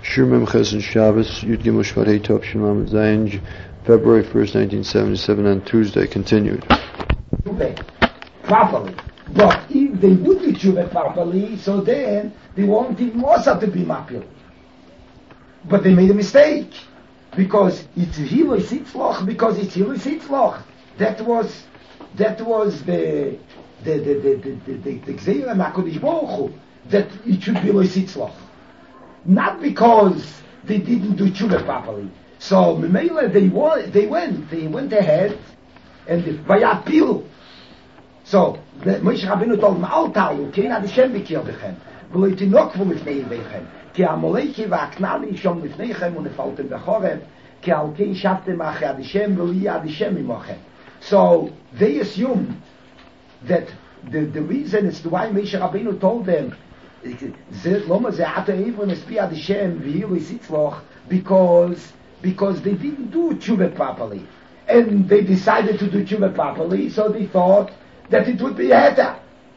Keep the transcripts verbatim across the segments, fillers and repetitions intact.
Shir Memches and Shabbos, Yud Gimel Shvat Tov Shemam Zayin, February first, nineteen seventy-seven, on Tuesday, continued. Properly. But if they would do tshuva properly, so then they won't even also to be mapil. But they made a mistake. Because it's Hiloi Sitzloch, because it's Hiloi Sitzloch. That was, that was the, the, the, the, the, the, the Gzeira HaKadosh Baruch Hu, that it should be Hiloi Sitzloch. Not because they didn't do tshuva properly. So, Memele, they went, they went, they went ahead, and Vayapilu. So, Moshe Rabbeinu told them, Al Talu, Kein Ad Hashem B'kir Bechem, V'lo Yitinokvu Lifnei Bechem, Ki Amoleki V'Aknani Shom Lifneichem, U'Nefaltem B'Chorem, Ki Al Kein Shavtem Achi Ad Hashem, V'lo Yi Ad Hashem Imochem. So, they assumed that the, the reason is why Moshe Rabbeinu told them, because because they didn't do tshuva properly, and they decided to do tshuva properly, so they thought that it would be heta,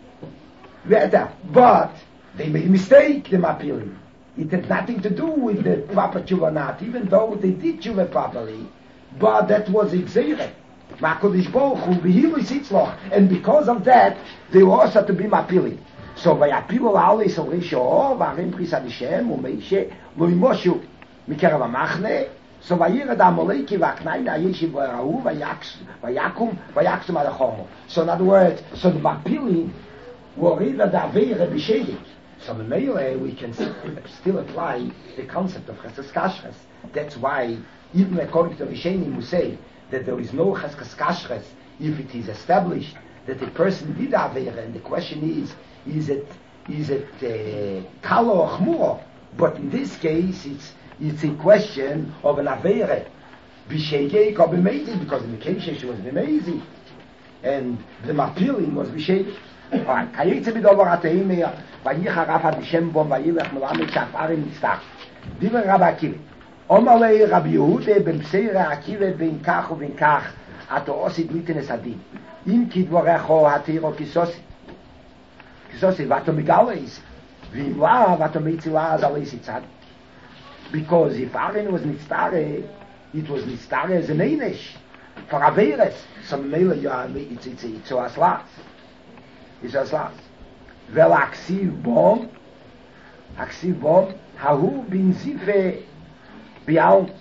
heta. But they made a mistake. The mapilim. It had nothing to do with the proper tshuva, not even though they did tshuva properly. But that was exeirah. Ma'kodesh Baruch Hu v'hilui sitzloch, and because of that, they were also to be mapilim. So vayapilu la'alei solei she'or v'arim pris ad Hashem u'meishe lo yimoshu mikerav ha'machne. So vayired ha'amoleki v'aknain ha'yeshiv v'rahu vayakum vayaksum ad ha'chomo. So in other words, so the mapilim were either the aveira b'sheidik. So the meile we can still apply the concept of cheskas kashrus. That's why even according to Rishonim we say that there is no cheskas kashrus if it is established that a person did aveira, and the question is, is it is it kalo or chmuro? But in this case, it's it's a question of an aveira b'sheigek or b'meizid, because in the case she was b'meizid and the mapilim was b'sheigek. Alright, kayetze b'dovar ateimeya vayich Rav Hashem bom vayilech melamed shafarim nitztach diver Rabbi Akiva omalei Rabbi Yehuda ben Pseira Akiva ben kach uben kach ato osid mitenes adin im kidvorecho hatiro kisosi kisosi vato migales v'imla vato mitzila zalei sitzad. Because if Aaron was nitztare, it was nitztare as an einish for averes. So mele ya it's it's it's so aslas. It's aslas. Vel aksiv bom, aksiv bom hahu bin zife bial.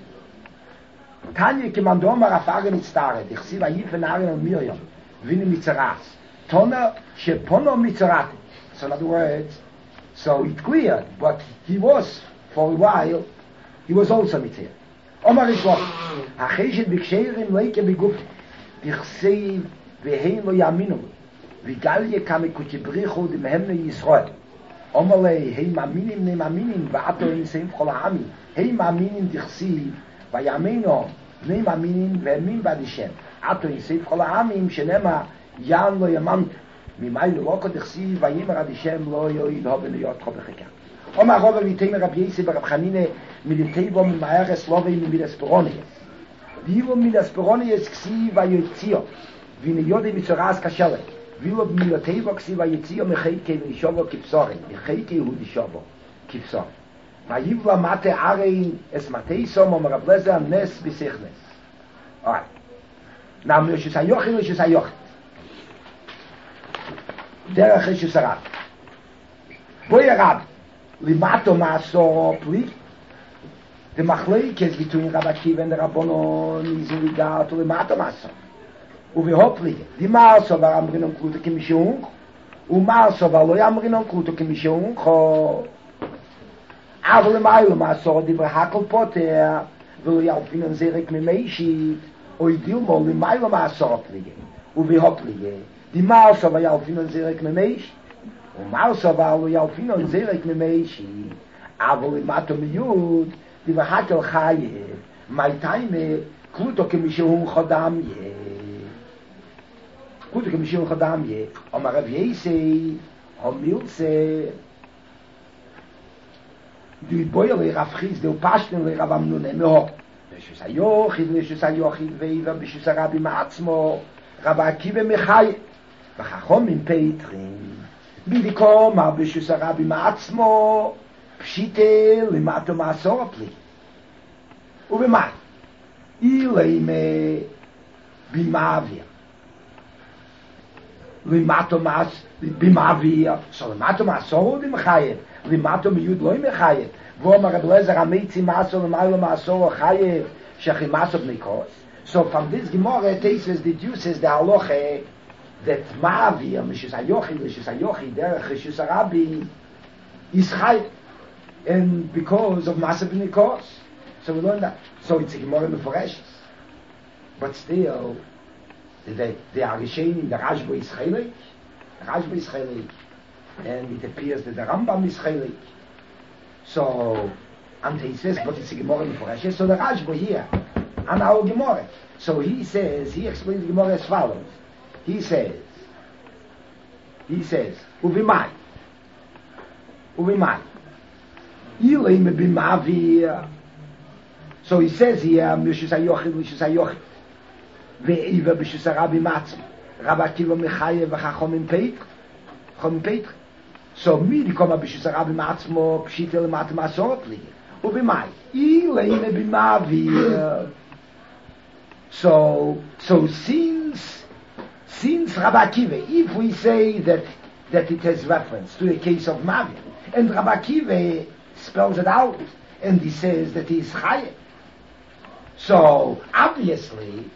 Tanya kimandom arafage nitztare. Ich sie vayif Aaron und Miriam. Vini mitzaras. Tona shepono mitzarat. So in other words, so it cleared, but he was for a while. He was also mitzvah. Omar Yisroel, ha'chesed b'ksherim leike b'guf, dichsei v'hein lo yaminu, v'galye kamikut yibrichu d'mehemne Yisroel. Omar lei, hei maminim ne maminim, v'ato in seim chol ha'ami, hei maminim dichsei, v'yameno ne maminim v'emin b'ad Hashem, ato in seim chol ha'amim, shenema yan lo yamant, mimai lo loko dichsei, v'yimer ad Hashem lo yoid hoben yot cho b'chekah. Omar Rova v'iteimer Rabbi Yosef bar Rav Chanine militeivo mimaeres lovei midas peronies. Vivo midas peronies ksi vayotzio. V'ine yodei mitzoras kashele. Vivo militeivo ksi vayotzio mecheike v'nishovo kipsore. Mecheike hu nishovo kipsore. Vayivla mate arein es mateisom Omar Rav Lezer nes b'sichnes. Alright. Now Meshus HaYochid Meshus HaYochid. Derech Meshus HaRab. Boi HaRab. Limato maso pli the machleikes between Rabbi Akiva and the Rabbanon is in regard to limato maso uvi hopli di maso var amrinon kluto kimishung u maso var lo amrinon kluto kimishung ho avle mayo maso di verhakel poter will ja finden zerek me meishi oi dilmo li mayo maso pli uvi hopli di maso var ja finden zerek me meishi und Mausa war ja auf ihn und sehr ich mir meishi aber mit mato miud die war hakel khaye mai time kuto kemishun khodam ye kuto kemishun khodam ye Omar Rav Yosef homilse die boyle Rav Chiz de pashten le Rav Amnon no Meshus HaYochid Meshus HaYochid veiva Meshus HaRabi ma'atzmo Rav Akiva mechay v'chachom im peitrin Bidiko ma b'shus HaRabi ma'atzmo pshite limato masor pli. Ubimai. Ileime bimavia. Limato mas bimavia. So limato masor bimchayev. Limato miyud loy mechayev. V'omar Reb Lezer amitzi masor limailo masor chayev shechimasov nikos. So from this Gemara, Tesis deduces the halacha that ma'avir mishus hayochid l'shus hayochid derech rishus harabi is chayev, and because of masav nikos. So we learn that. So it's a Gemara meforeshes. But still, the the Arishenim, the Rashba is chaylik, the Rashba is chaylik, and it appears that the Rambam is chaylik. So, and he says, but it's a Gemara meforeshes. So the Rashba here, and our Gemara. So he says, he explains the Gemara as follows. He says, he says, Uvimai, Uvimai, Ileim b'mavir. So he says here, Mishus hayochid, Mishus hayochid, ve'iva b'shus harabi matzim, Rabbi Akiva mechayev v'chachomim peitr, chomim peitr. So mi dikoma b'shus harabi matzmo, pshite l'matim asorot li. Uvimai, Ileim b'mavir. So, so since, since Rabbi Akiva, if we say that, that it has reference to the case of Mavir, and Rabbi Akiva spells it out, and he says that he is Chayev, so obviously,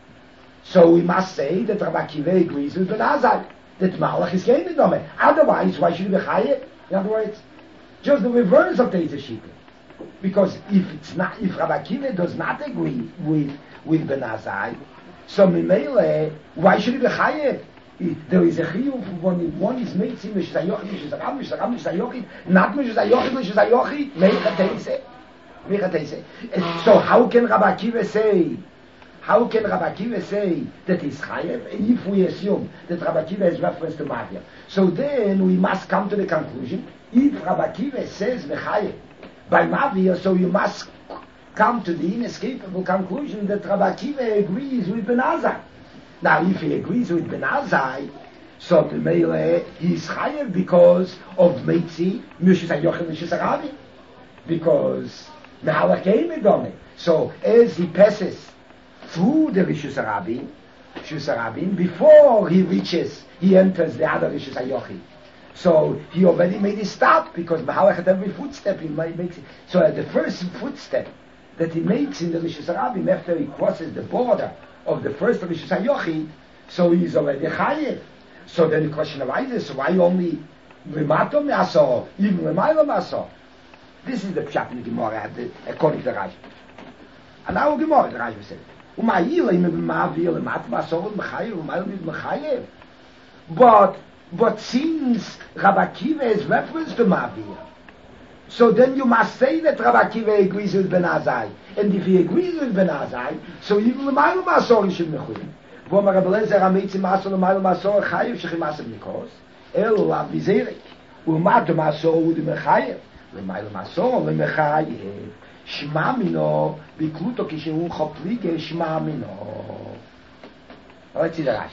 so we must say that Rabbi Akiva agrees with Ben Azai, that Malach is Kein Medome. Otherwise, why should he be Chayev? In other words, just the reverse of Teisa Shita. Because if it's not, if Rabbi Akiva does not agree with with Ben Azai, so Mimele, why should he be chayev? There is a chiyuv when one is meitzim mishus hayochid mishus haram mishus haram mishus hayochid, not mishus hayochid mishus hayochid, meicha teise, meicha teise. So how can Rabbi Akiva say? How can Rabbi Akiva say that he's chayev? And if we assume that Rabbi Akiva has reference to Mavir, so then we must come to the conclusion: if Rabbi Akiva says mechayev by Mavir, so you must come to the inescapable conclusion that Rabbi Akiva agrees with Ben Azai. Now, if he agrees with Ben Azai, so the Meile he's chayev because of Meitzi, Mishus HaYochel, Mishus HaRabi, because Mehalach Kein Medome. So as he passes through the Rishus HaRabi, Rishus HaRabim, before he reaches, he enters the other Rishus HaYochel. So he already made his stop because Mehalach at every footstep he makes it. So at the first footstep that he makes in the Rishus HaRabim, after he crosses the border of the first Rishus HaYochid, so he is already chayev. So then the question arises, why only Limato Me'asor, even Limailo Me'asor? This is the pshat in the Gemara, according to the Rashi. And now the Gemara, the Rashi said, U'ma'ilei me'ma'avir Limato Me'asor Me'chayev, U'ma'ilei Me'chayev. But, but since Rabbi Akiva is reference to Ma'avir, so then you must say that Rabbi Akiva agrees with Ben Azai. And if he agrees with Ben Azai, so even L'maylo Ma'asor he should mechuyim. V'omar Reb Lezer amitzi Ma'asor L'maylo Ma'asor chayev shechimasav nikos. Elo lav bizerik. U'mato Ma'asor udi mechayev. L'maylo Ma'asor l'mechayev. Shma mino bikluto kishehu choplige shma mino. Let's see the Rashi.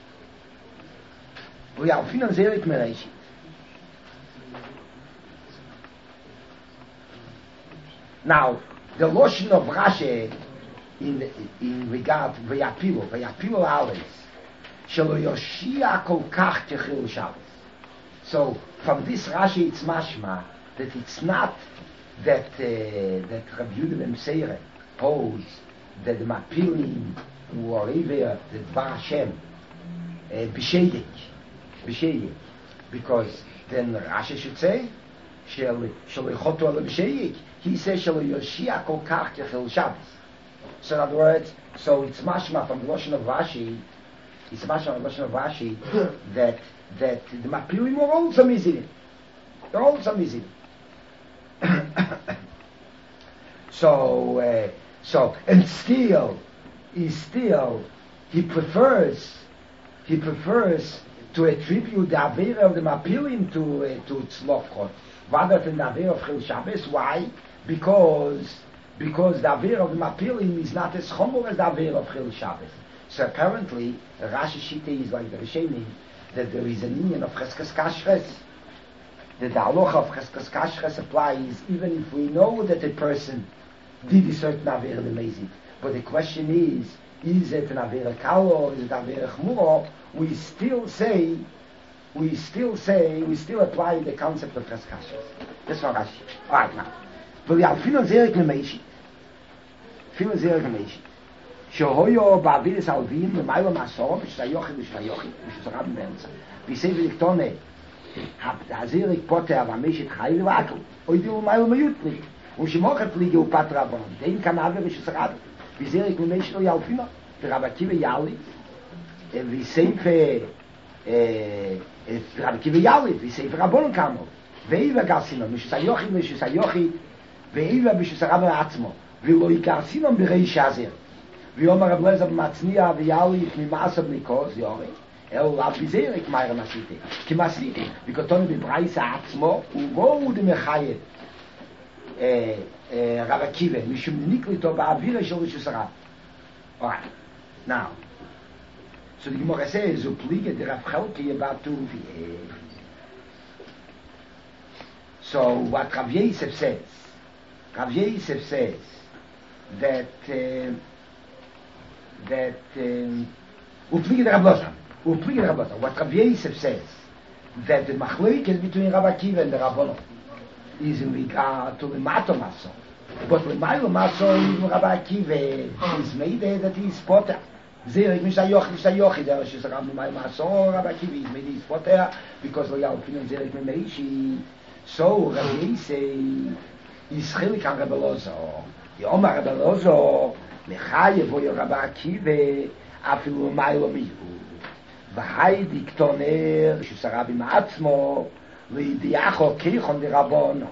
We are finanziert mereshit. Now, the lotion of Rashi in in regard Vayapilu, Vayapilu Aleis, Shelo Yoshia Kol Kach Techil Shabbos. So, from this Rashi it's mashma that it's not that uh, that Rabbi Yehuda ben Meseire holds that the Mapilim who are over the Dvar Hashem uh, b'sheidik, b'sheidik, because then Rashi should say Shel Shel Yichotu Ala b'sheidik. He says Shel Yoshia Kol Kach Techil Shabbos. So in other words, so it's mashma from the Lashon of Rashi. It's mashma from the Lashon of Rashi that that the Mapilim were also mizim. They're also mizim. So, uh, so, and still, he still, he prefers, he prefers to attribute the Avera of the Mapilim to, uh, to Tzlofchot, rather than the Avera of Chil Shabbos. Why? Because, because the Avera of the Mapilim is not as chomor as the Avera of Chil Shabbos. So apparently, Rashi Shita is like the Rishonim, that there is an union of Cheskas Kashres. The halacha of Cheskes Kashrus applies even if we know that a person did a certain Avera Lemezid. But the question is, is it an Avera Kalo or is it Avera Chmuro? We still say, we still say, we still apply the concept of Cheskes Kashrus. That's what Rashi. Alright now. But we have Filo Zerek Lemezid. Filo Zerek Lemezid. שהויו באווירס אלווים למעלה מעשור ושתיוכי ושתיוכי ושתרבים באמצע ויסייב לקטונה הזיריק פוטר והמשת חי לבעקל או ידיעו מעלה מיוטניק ושמוכת ליגי ופת רבון דין כאן עבר ושסרד וזיריק ממשת לא ילפינו ורבקי ויאלי ויסייב ורבקי ויאלי ויסייב רבון כמול ואיבה גרסינו ושתיוכי ושתיוכי ואיבה ושסרב לעצמו ולא יגרסינו בריש הזר ויאמר רב לזר במצניע ויאליף ממעשה בניקוז יורי אלו רב בזיריק מהר מסיתי כי מסיתי וכתון בברייס עצמו ובואו דמחייב רב עקיבא משום ניקליתו באוויר של רשוסרה. Alright, now so the Gemara says so pliege der Rav Chelke about to so what Rav Yosef says Rav Yosef says that uh, that um, Upliege der Rablosan, Upliege der Rablosan. What Rav Yosef says that the machlokes between Rav Akiva and the Rabbanon is in regard to the Mato Maso, but the Mato Maso is Rav Akiva is made that he is potter. Zerik Mishayoch Mishayoch there is Rav Maso Rav Akiva is made he is potter because we are opinion Zerik Meishi. So Rav Yosef is chilik on Rav Lozo. Yomar Rav Lozo. לחייב או ירבה עקיבא אפילו מיילו מיהו והי דיקטונר ששרה במעצמו לידיעכו כיכון דרבונון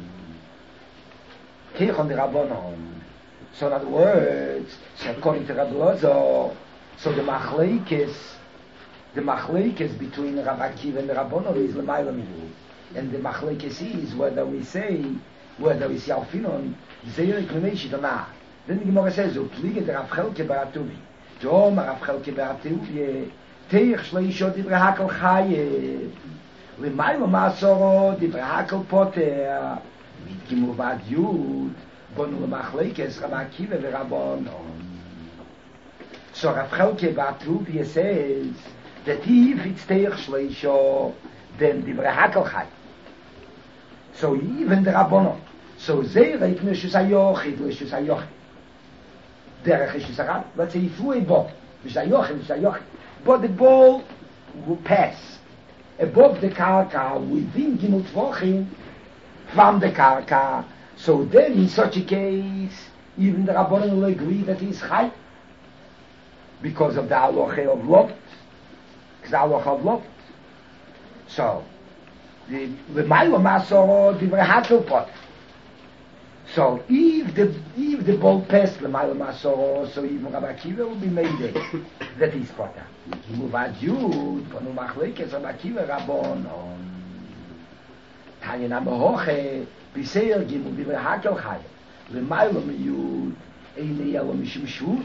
כיכון דרבונון so in other words so according to Rabbi Lozo so the machlekes the machlekes between Rabbi Akiva and the Rabbonon is l'mayla mihu and the machlekes is whether we say whether we say alfinon zerik l'meishi or not. Then the Gemara says, "O pliege der Rav Chelke baratuvi." Jom Rav Chelke baratuvi. Teich shleishot divrei hakel chayev. L'maylo masoro divrei hakel poter. Mit gimu vad yud. Bonu l'machlekes Rav Akiva v'Rabbanon. So Rav Chelke baratuvi says that if it's teich shleishot, then divrei hakel chayev. So even the Rabbanon. So zeirek neshus hayochid l'shus hayochid. Derech is Yisrael. Let's say he threw a ball. Mishayochim, Mishayochim. But the ball will pass above the karka within Gimel Tvochim from the karka. So then in such a case, even the Rabbanon will agree that he is Chai. Because of the halacha of Lot. The halacha of Lot. So, the L'maylo Masoro Divrei Hakel Pot. So if the if the ball passed the mile masoro, so even Rabbi Akiva will be made there. That is potter. He move ad yud, ponu machlekes Rabbi Akiva Rabbanon. Tanya number hoche, biseir gimu divrei hakel chayv. The mile miyud, eine yelo mishum shvus.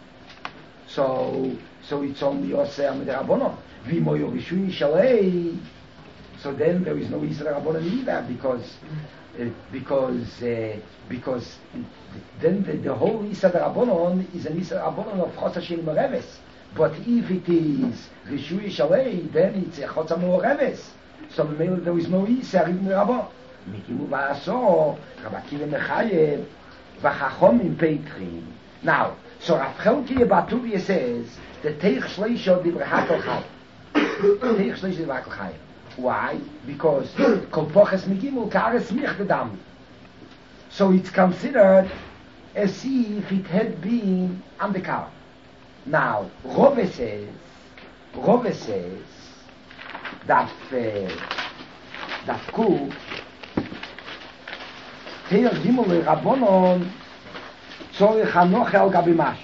So so it's only yoser with the Rabbanon. Vimo yorishu shalei. So then there is no Yisrael Rabbanon either because. Uh, because uh, because then the, the whole Isa Rabbanon is an Isa Rabbanon of Chotz Hashem Mereves. But if it is Rishui Shalei, then it's a Chotz Mereves. So there is no Isa in Rabbanon. Mikimu Va'aso, Rabbi Akiva Mechayev, V'chachomim Peitrim. Now, so Rav Chelke Batuvia says the Teich Shleishot Divrei Hakel Chai. Teich Shleishot Divrei Hakel Chai. Why? Because kolpoches migimul kares michtedam. So it's considered as if it had been on the car. Now, Rove says, Rove says that uh, that Kuk Teir Gimul Rabbonon Tzorich Hanoche al Gabi Mash.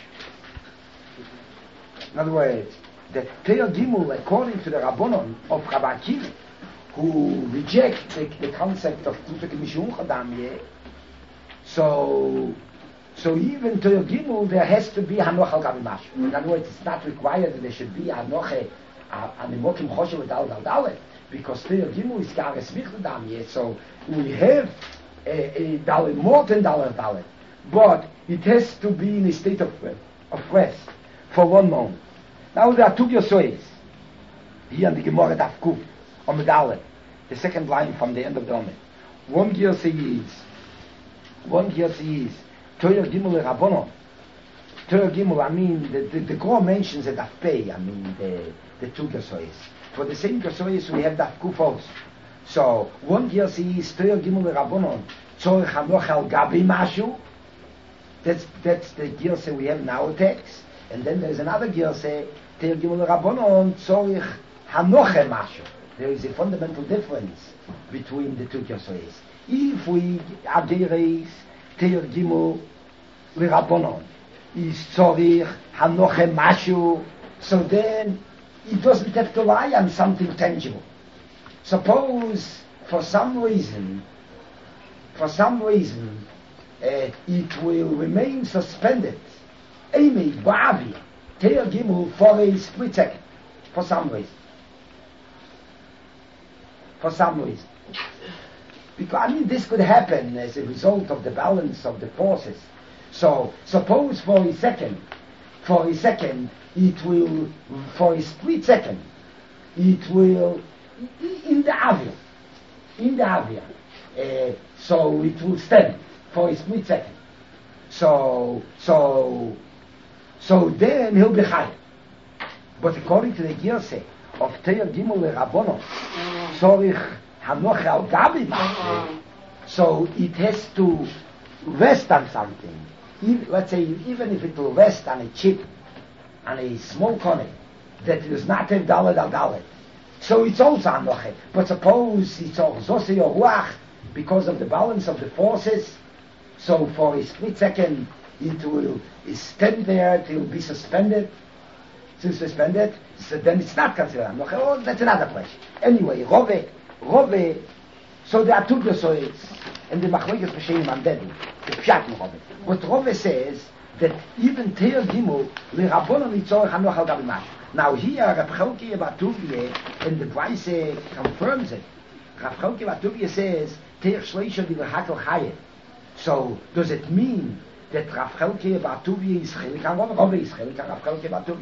In other words, that Teir Gimul, according to the Rabbonon of Rabbi Akiva, who reject the, the concept of Kufek Mishum Chadam, so so even Teir Gimul, there has to be Hanoche al Gabi Mash. In other words, it's not required that there should be Hanoche Animokim Choshev with Al Dal Dalet. because Teir Gimel is Kares Michdam yet, so we have a, a dollar more than dollar dollar, but it has to be in a state of, of rest for one moment. Now there are two Yosois here in the Gemara Daf Kuf on the dollar, the second line from the end of the Omer. One Yosei is one Yosei is Teir Gimel Rabbonon. Teir Gimel, I mean the the, the Gra mentions the Daf Pei, I mean the the two Yosois. For the same Yosois we have Daf Kuf also. So one Yosei is Teir Gimel Rabbonon. Tzorich Hanoch Al Gabi Mashu. That's that's the Yosei we have in our text. And then there's another Yosei Teir Gimel Rabbonon Tzorich Hanoche Mashu. There is a fundamental difference between the two Yosois. If we Ageres Teir Gimel Rabbonon is Tzorich Hanoche Mashu, so then it doesn't have to lie on something tangible. Suppose for some reason, for some reason, uh, it will remain suspended. Amy Ba'avi Teir Gimel for a split second, for some reason. For some reason. Because, I mean, this could happen as a result of the balance of the forces. So, suppose for a second, for a second, it will, for a split second, it will, in the avia, in the avia, uh, so it will stand for a split second. So, so, so then he'll be high. But according to the Girseh of Teir Gimel Rabbonon, Tzorich Hanoch Al Gabi Mashu, so it has to rest on something. Even, let's say, even if it will rest on a chip, on a small corner, that does not have Dalet Al Dalet. So it's also Hanoch. But suppose it's also Zosei or Ruach, because of the balance of the forces, so for a split second it will stand there, it will be suspended, to suspend it, so then it's not considered Hanoch. Oh, that's another question. Anyway, Rove, Rove, so there are two Yosois, and the Machlokes Pesheim on that, the Pshat in Rove. But Rove says that even Teir Gimel, L'Rabbonon Yitzorich Hanoch Al Gabi Mashu. Now here, Rav Chelke Batuvie, and the Braise confirms it. Rav Chelke Batuvie says, Teir Shleisha D'V'Hakel Chayev. So, does it mean that Rav Chelke Batuvie is Chelik on Rove? Rove is Chelik on Rav Chelke Batuvie.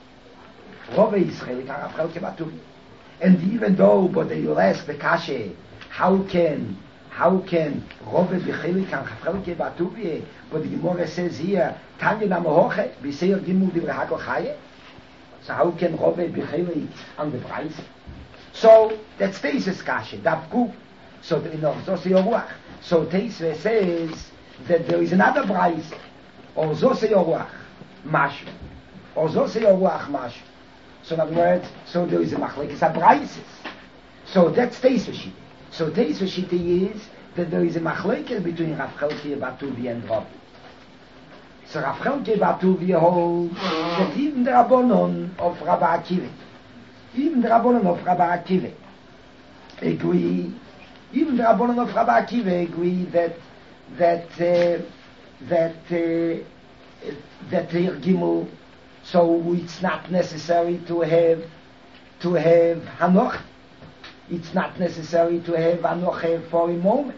Rove is Chelik on Rav Chelke Batuvie. And even though, but they will ask the Kashe, how can, how can Rove be Chelik on Rav Chelke Batuvie? But the Gemara says here, Tanya Namahoche, B'Seir Gimel D'V'Hakel Chayev. So how can Rove be Chelik on the price? So, that stays as Kashe, Dav Kuf. So, in Zosei Ruach. So, Teisve says that there is another price, or Zosei Ruach, Mashu. Or Zosei Ruach, Mashu. So, in other words, so there is a machlekes a prices. So, that stays for Shita. So, Teisve Shita is that there is a machlekes between Rav Chelke Batuvie and Rove. So, Rav Chelke Batuvie holds that even the Rabbonon of Rabbi Akiva, even the Rabbonon of Rabbi Akiva agree, even the Rabbonon of Rabbi Akiva agree that that uh, that uh, that Teir Gimel, so it's not necessary to have to have Hanoch. It's not necessary to have Hanoch for a moment.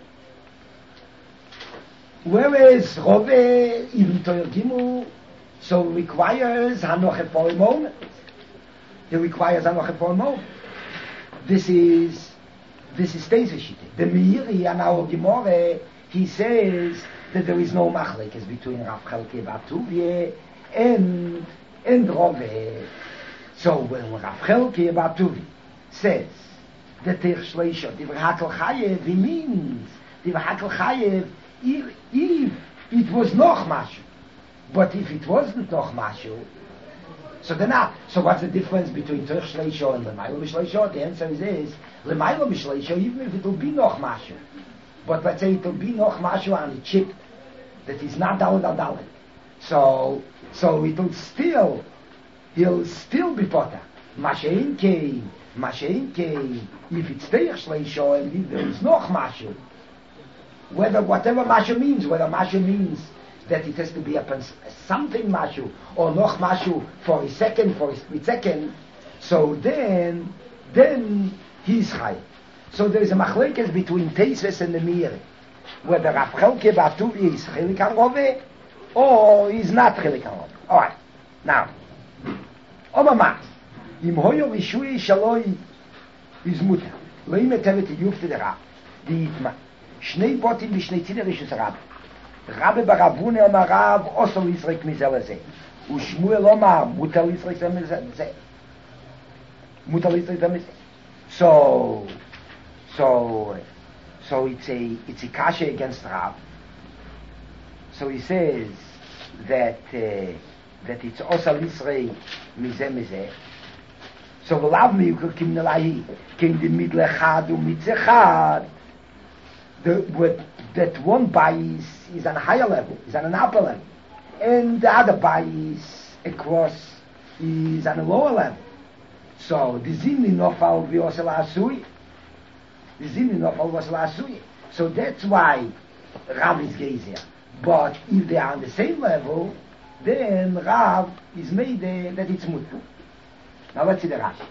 Whereas Rove, even Teir Gimel, so requires Hanoch for a moment. It requires Hanoch for a moment. This is this is Teisve Shita. The Meiri and our Gemara, he says that there is no machlekes between Rav Chelke Batuvie and and Rove. So when Rav Chelke Batuvie says that Teir Shleisha D'V'Hakel Chayev, he means D'V'Hakel Chayev if, if it was noch mashu. But if it wasn't noch mashu, so then not. So what's the difference between Teir Shleisha and L'maylo B'Shleisha? The answer is this: L'maylo B'Shleisha, even if it will be noch mashu. But let's say it will be noch mashu on a chip that is not Dalet al Dalet. So, so it will still, he'll still be potter. Mashein kei, Mashein kei, if it's Teir Shleisha and if there is noch mashu, whether, whatever mashu means, whether mashu means that it has to be upon something mashu, or noch mashu for a second, for a split second, so then, then he's chayiv. So there is a machlekes between Teisves and the Meiri, whether Rav Chelke Batuvi is chilik an Rove or he's not chilik an Rove. All right. Now, Obama, im hoyo rishui shaloi is mutter. Loim etevet yufte der Rab. Die Itma. Shnei botim vishnei tzidei rishus Rab. Rabbe barabune omar Rab osol yisrek mizel ze. U Shmuel omar mutter yisrek ze. Mutter yisrek ze. So, so, so it's a it's a kasha against Rab. So he says that uh, that it's osol yisrek mizel mizel. So v'lav mi yukul kim nelahi kim di midle chad u mitzeh chad. The with that one bias is on a higher level, is on an upper level, and the other bias across is on a lower level. So the zimni nofal v'yosel asui, the zimni nofal v'yosel asui. So that's why Rav is gezer. But if they are on the same level, then Rav is made uh, that it's mutter. Now let's see the Rashi.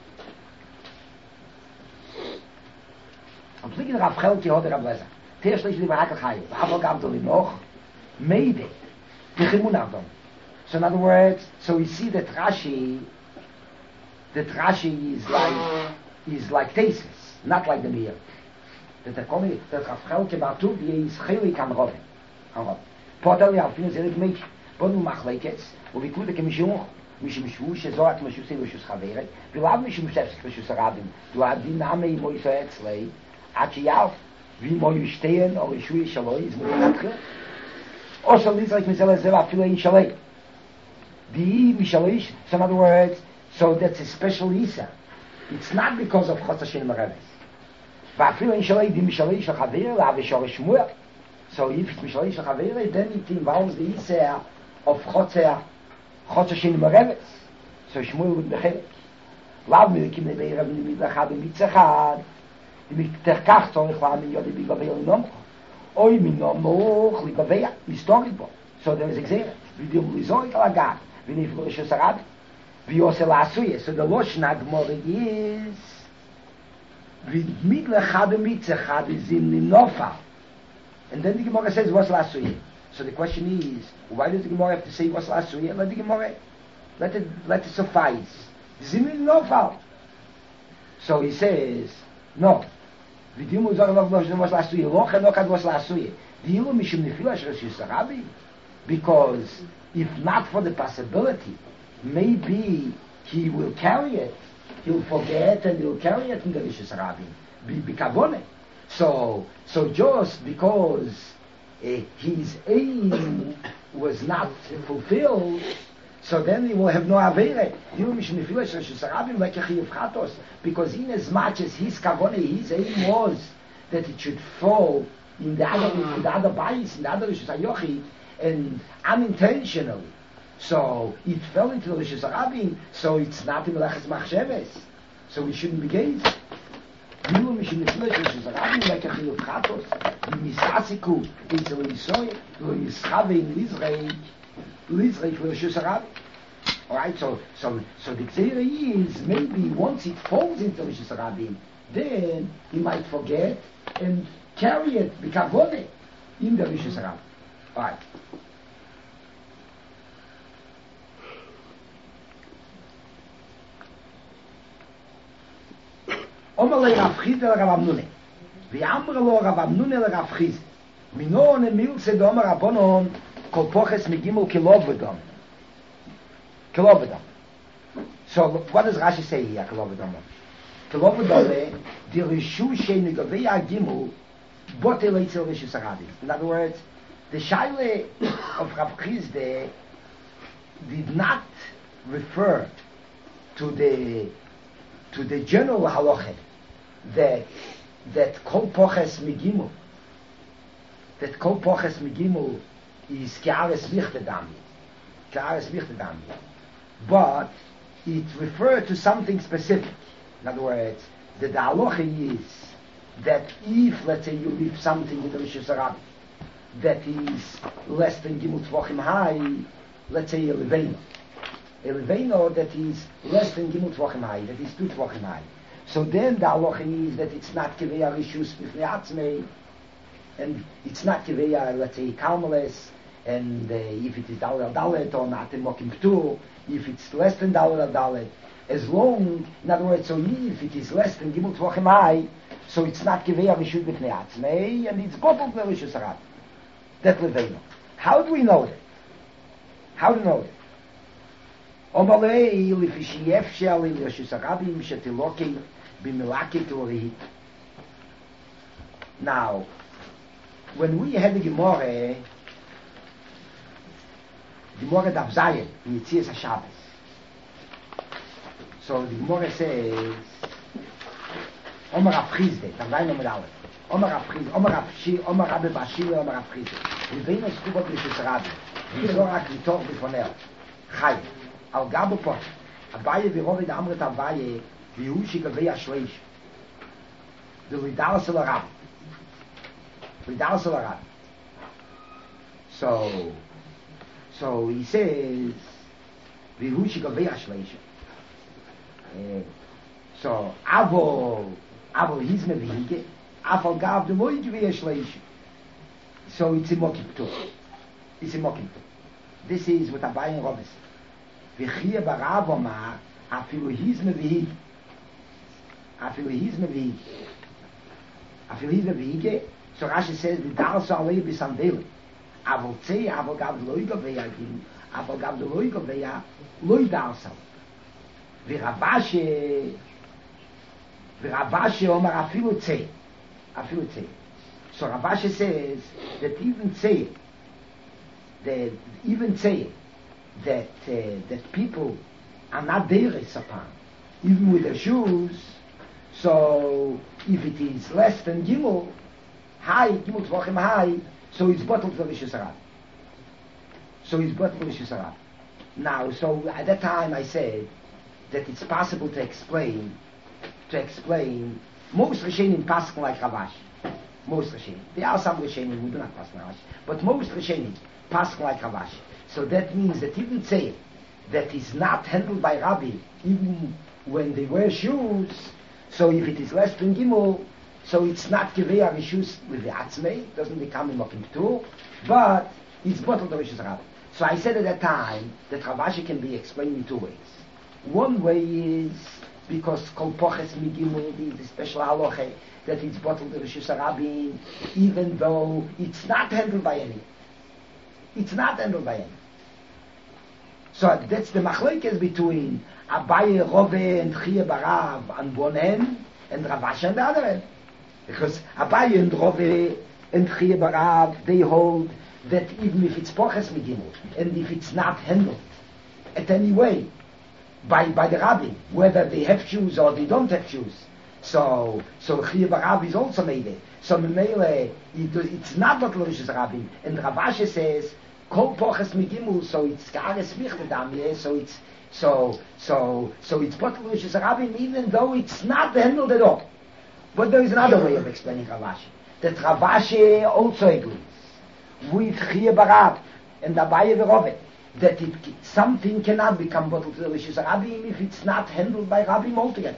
I'm thinking Rav Chelke oder Rav Lezer. Teerst lees je die Barakel Chayev. Aval gab doli noch. Meide. Tichimun Avdom. So in other words, so we see that Rashi, that Rashi is like, is like Tesis, not like the Meir. That the coming, that Rav Chelke Batuvi is chilik an Rove. An Rove. Potel ya alfinu zelik meich. Bonu machlekes, uvikude kemishumuch. משום שהוא שזורת משוסי ושוס חברי, ולאו משום שפסק ושוס הרבים, דו הדינמי מוי סועד צלי, עד שיאף, ומוי ישתיין, או ישוי שלוי, זה מותנתחיל, או של נזרק מזל הזה, ואפילו אין שלי. די משלי, so in other words, so that's a special Isa. It's not because of חוץ השין מרבס. ואפילו אין שלי, די משלי של חברי, להווה שור שמואל. So if it's משלי של חברי, then it involves the Isa of חוץ Chotz Hashem Mereves. So Shmuel would be chelek. Lav mi lekim nebei Rav Nimi lechad u'mitzachad. Di terkach tzorich la'amin yodi b'gavei l'nomoch. Oy minomoch l'gavei mistorit bo. So there is exeret. V'dim lizorik al agad. V'nif l'rishus harabi. V'yosel la'asuye. So the Loshna Gemara is v'dmid lechad u'mitzachad is in l'nofal. And then the Gemara says what's la'asuye. So the question is, why does the Gemara have to say what's last year? Let the Gemara, let it, let it suffice. Zimin nofal. So he says, no. V'dimu zog lo v'lo what's last year. Lo chenokad what's last year. V'ilu mishum nefila shresh yisarabi. Because if not for the possibility, maybe he will carry it. He'll forget and he'll carry it in the Rishus Rabbi. Be kavone. So, so just because Uh, his aim was not fulfilled, so then he will have no avere. Because in as much as his kavone, his aim was that it should fall in the other, in the other bias, in the other Rishus HaYochid, and unintentionally. So it fell into the Rishus HaRabim, so it's not in Melaches Machsheves. So we shouldn't be gazed. Dilu mishim nefila shel Rabbi like a chiyuv chatos, misasiku into Yisrael, lo yischave in Israel, Israel for Shus Rabbi. All right, so so so the Gzeira is maybe once it falls into Shus Rabbi, then he might forget and carry it b'kavone in the Shus Rabbi. All right. Omer le Rav Chizda le Rav Amnune. V'yamre lo Rav Amnune le Rav Chizda. Mino ne milse do Omer Rabbonon kol poches megimel kilov v'dom. Kilov v'dom. So what does Rashi say here, kilov v'dom? Kilov v'dom, the Rishu she'nu gavei ha'gimel bote leitzel Rishus HaRabim. In other words, the Shaile of Rav Chizda did not refer to the to the general halacha that that kol poches migimul, that kol poches migimul is ke'ares lichtedami, ke'ares lichtedami, but it referred to something specific. In other words, the halacha is that if, let's say, you leave something in the Rishus HaRabim that is less than gimul tvachim high, let's say a leveino, a leveino that is less than gimul tvachim high, that is two tvachim high. So then the halacha is that it's not Kiveya Rishus B'fnei Atzmei, and it's not Kiveya, let's say, Karmeles, and uh, if it is Dalet Dalet or not in Mokim Ptur, if it's less than Dalet Dalet, as long, in other words, so if it is less than Gimel Tvachim Hai, so it's not Kiveya Rishus B'fnei Atzmei, and it's bottled by Rishus Harab. That Leveinu. How do we know that? How do we know that? Omalei lifi sheyefshel in Rishus Harabim shetilokei b'milakei torih. Now, when we had the Gemara, the Gemara Daf Zayin in Yitzias HaShabbos, so the Gemara says, Omar Rav Chizde, Daf Zayin Omar Aleph, Omar Rav Chizde, Omar Rav Shi, Omar Rabbi Bashir, Omar Rav Chizde. Leveinu skubot Rishus Harabim. Hier לא רק לטוב בפונר. חי. על גבו פה. אביי ורובד אמרת אביי, והוא שגבי השליש. ולידל של הרב. לידל של הרב. So, so he says, והוא שגבי השליש. So, אבל, אבל היזמה והיגה, אף על גב דמוי גבי השליש. So it's a Mokim Ptur. It's a Mokim Ptur. This is what Abaye and Robes. V'chiyah barav omar, afilu hizme v'hi. Afilu hizme v'hi. Afilu hizme v'hi. So Rashi says, v'dar so alei b'sandeli. Avol tzei, avol gav loi gaveya gim. Avol gav loi gaveya, loi dar so. V'ravashe, v'ravashe omar afilu tzei. Afilu tzei. So Ravashi says that even say that even say that uh, that people are not deiris upon, even with their shoes. So if it is less than Gimel high, Gimel Tvachim high, so it's bottled for Rishus Harab. So it's bottled for Rishus Harab. Now, so at that time I said that it's possible to explain to explain most Rishonim pass like Ravashi. Most Rishonim. There are some Rishonim who do not pass like Ravashi, but most Rishonim pass like Ravashi. So that means that even say that is not handled by Rabbi, even when they wear shoes. So if it is less than Gimel, so it's not Kiveya Rishus with the Atzmei, doesn't become a Mokim Ptur, but it's bottled the Rishus Rabbi. So I said at that time that Ravashi can be explained in two ways. One way is because Kol Poches Migimel is a special halacha that it's bottled the Rishus Harabim, even though it's not handled by any. It's not handled by any. So that's the machlekes between Abaye, Rove, and Chiyah Barav on one end, and Ravashi on the other end. Because Abaye and Rove and Chiyah Barav, they hold that even if it's Poches Migimel, and if it's not handled at any way by, by the Rabbi, whether they have shoes or they don't have shoes, so so Chiyah Barav is also made it. So Memele, it's not what Rishus Harabim. And Ravashi says, Kol Poches Migimel, so it's Gares Michtedam, yeah, so it's so so so it's what Rishus Harabim, even though it's not handled at all. But there is another way of explaining Ravashi. That Ravashi also agrees with Chiyah Barav and Abaye Verove that it, something cannot become bottled to the Rishus Harabim if it's not handled by Rabbim altogether.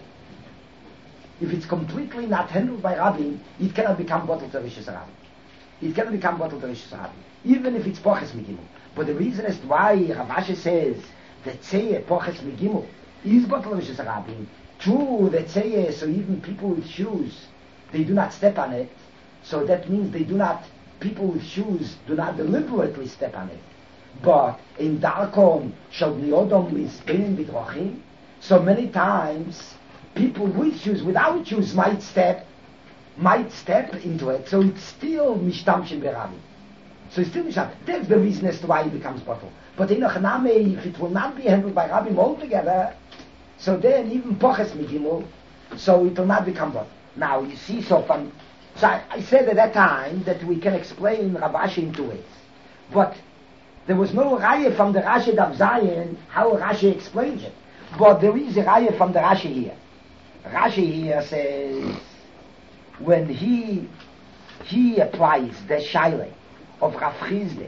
If it's completely not handled by Rabbim, it cannot become bottled to the Rishus Harabim. It cannot become bottled to the Rishus Harabim, even if it's Poches Migimel. But the reason is why Ravashi says that Tzeiah Poches Migimel is bottled to the Rishus Harabim. True, that Tzeiah, so even people with shoes, they do not step on it. So that means they do not, people with shoes do not deliberately step on it. But in Darkon, shall the Odom Lisbein Bidrochim, so many times people with shoes, without shoes, might step, might step into it. So it's still Mishtamshin Berabim. So it's still Mishtam. That's the reason as to why it becomes bottle. But in Achaname, if it will not be handled by Rabbim altogether, so then even Poches Migimel, so it will not become bottle. Now you see, so from, so I, I said at that time that we can explain Ravashi in two ways. But there was no raya from the Rashi Daf Zayin how Rashi explains it. But there is a raya from the Rashi here. Rashi here says when he he applies the shaila of Rav Chizde,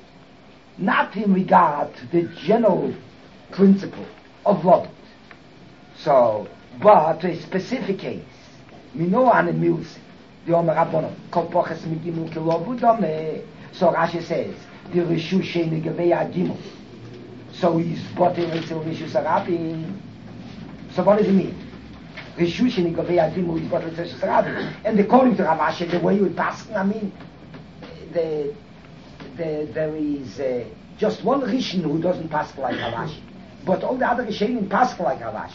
not in regard to the general principle of love. So But to a specific case, we know on the music, the Omer Rabbanon, Kol Poches Migimel Kilobu Dome, so Rashi says, the Rishu Sheni Gevei Agimel. So he's bought in Ritzel Rishu Sarabim. So what does it mean? Rishu Sheni Gevei Agimel is bought in Ritzel Sarabim. And according to Ravashi, the way you pass, I mean, the, the, there is uh, just one Rishon who doesn't pass like Ravashi. But all the other Rishonim pass like Ravashi.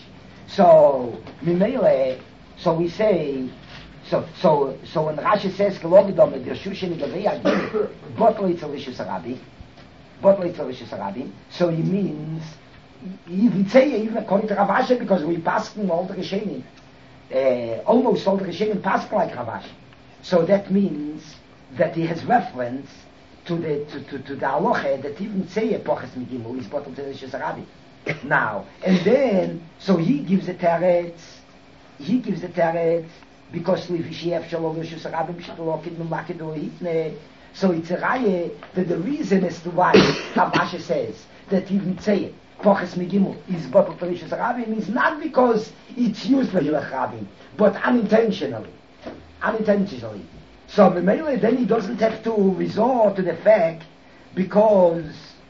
So, Mimele, so we say, so, so, so when Rashi says, Kelogidom, the Shushin Gavei Agim, Botlo Itzel Rishus Arabi, Botlo Itzel Rishus Arabi, so he means, even say, even according to Ravashi, because we pass all the Rishonim, uh, almost all the Rishonim pass like Ravashi. So that means that he has reference to the, to, to, to the Aloche, that even say, Poches Migimu, is Botlo Itzel Rishus Arabi. Now, and then, so he gives the teretz, he gives the teretz, because Lifishiev Shalom Rishus Rabim Shetolokid Memakid Ohitne. So it's a raya that the reason as to why Rashi says that even say Poches Migimu is bottled to Rishus Rabim is not because it's used for Hilach Rabim, but unintentionally. Unintentionally. So then he doesn't have to resort to the fact because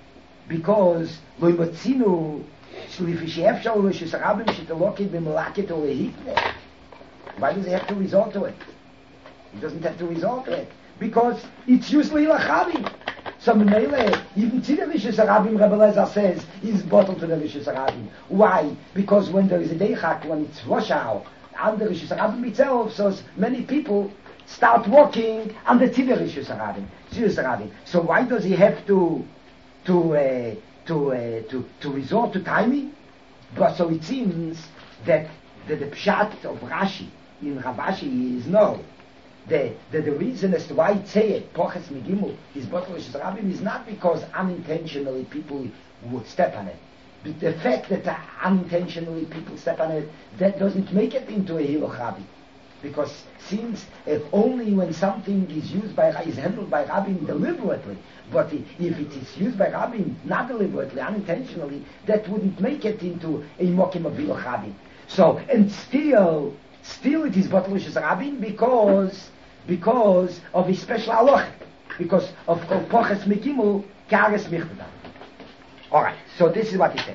because lo motzinu shlifish Shalom Rishus Rabim Shetolokid Memakid Ohitne. Why does he have to resort to it? He doesn't have to resort to it. Because it's usually Lachabim. So Mele, even to the Rishus Harabim, Rebbe Lezer says, is bottled to the Rishus Harabim. Why? Because when there is a Deichak, when it's Rosh Hashanah, and the Rishus Harabim itself, so many people start walking on the Tivah Rishus Harabim. Rishus Harabim. So why does he have to to uh, to, uh, to to resort to timing? But so it seems that the, the pshat of Rashi in Ravashi is no. The, the, the reason as to why it say Poches Migimu is Bottle Rishus Rabim is not because unintentionally people would step on it. But the fact that uh, unintentionally people step on it, that doesn't make it into a Hiloch Rabbi. Because since if only when something is used by is handled by Rabbim deliberately, but if it is used by Rabbim not deliberately, unintentionally, that wouldn't make it into a Mokim of Hiloch Rabbi. So, and still, still it is Bottle Rishus Rabim because, because of his special halacha, because of Poches Migimu, Kares Michtadan. Alright, so this is what he said.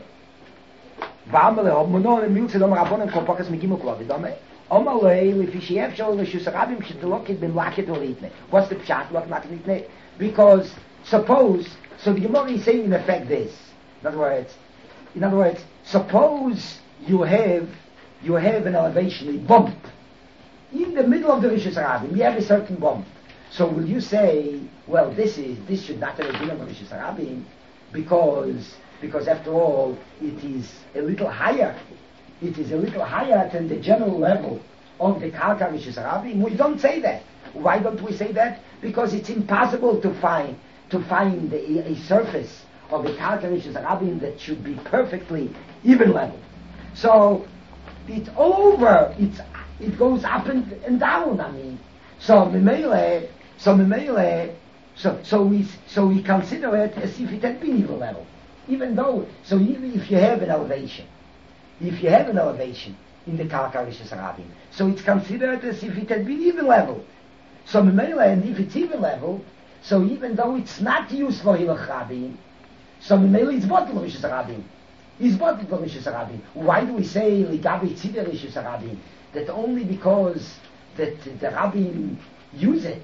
V'amale homonon miltze dom rabbonen kol Poches Migimu klovi dome. Omalei lefishiev shol Rishus Rabim shtelokid bim lachet oritne. What's the pshat? What not ritne? Because suppose, so the Gemara is saying in effect this. In other words, in other words, suppose you have you have an elevation, a bump. In the middle of the Rishus Harabim, you have a certain bump. So will you say, well, this is this should not have been on the Rishus Harabim because because after all it is a little higher. It is a little higher than the general level of the Karka Rishus Harabim. We don't say that. Why don't we say that? Because it's impossible to find to find a, a surface of a Karka Rishus Harabim that should be perfectly even level. So it's over. It's it goes up and, and down. I mean, so Mimele, so Mimele, so so we so we consider it as if it had been even level, even though. So even if you have an elevation, if you have an elevation in the Karka Rishus Harabim, so it's considered as if it had been even level. So Mimele, and if it's even level, so even though it's not used for Hilach Rabim, so Mimele it's bottle Rishus Harabim. Is what the Rishus Harabim. Why do we say Ligabi Tzidei Rishus Harabim? That only because that the Rabbim use it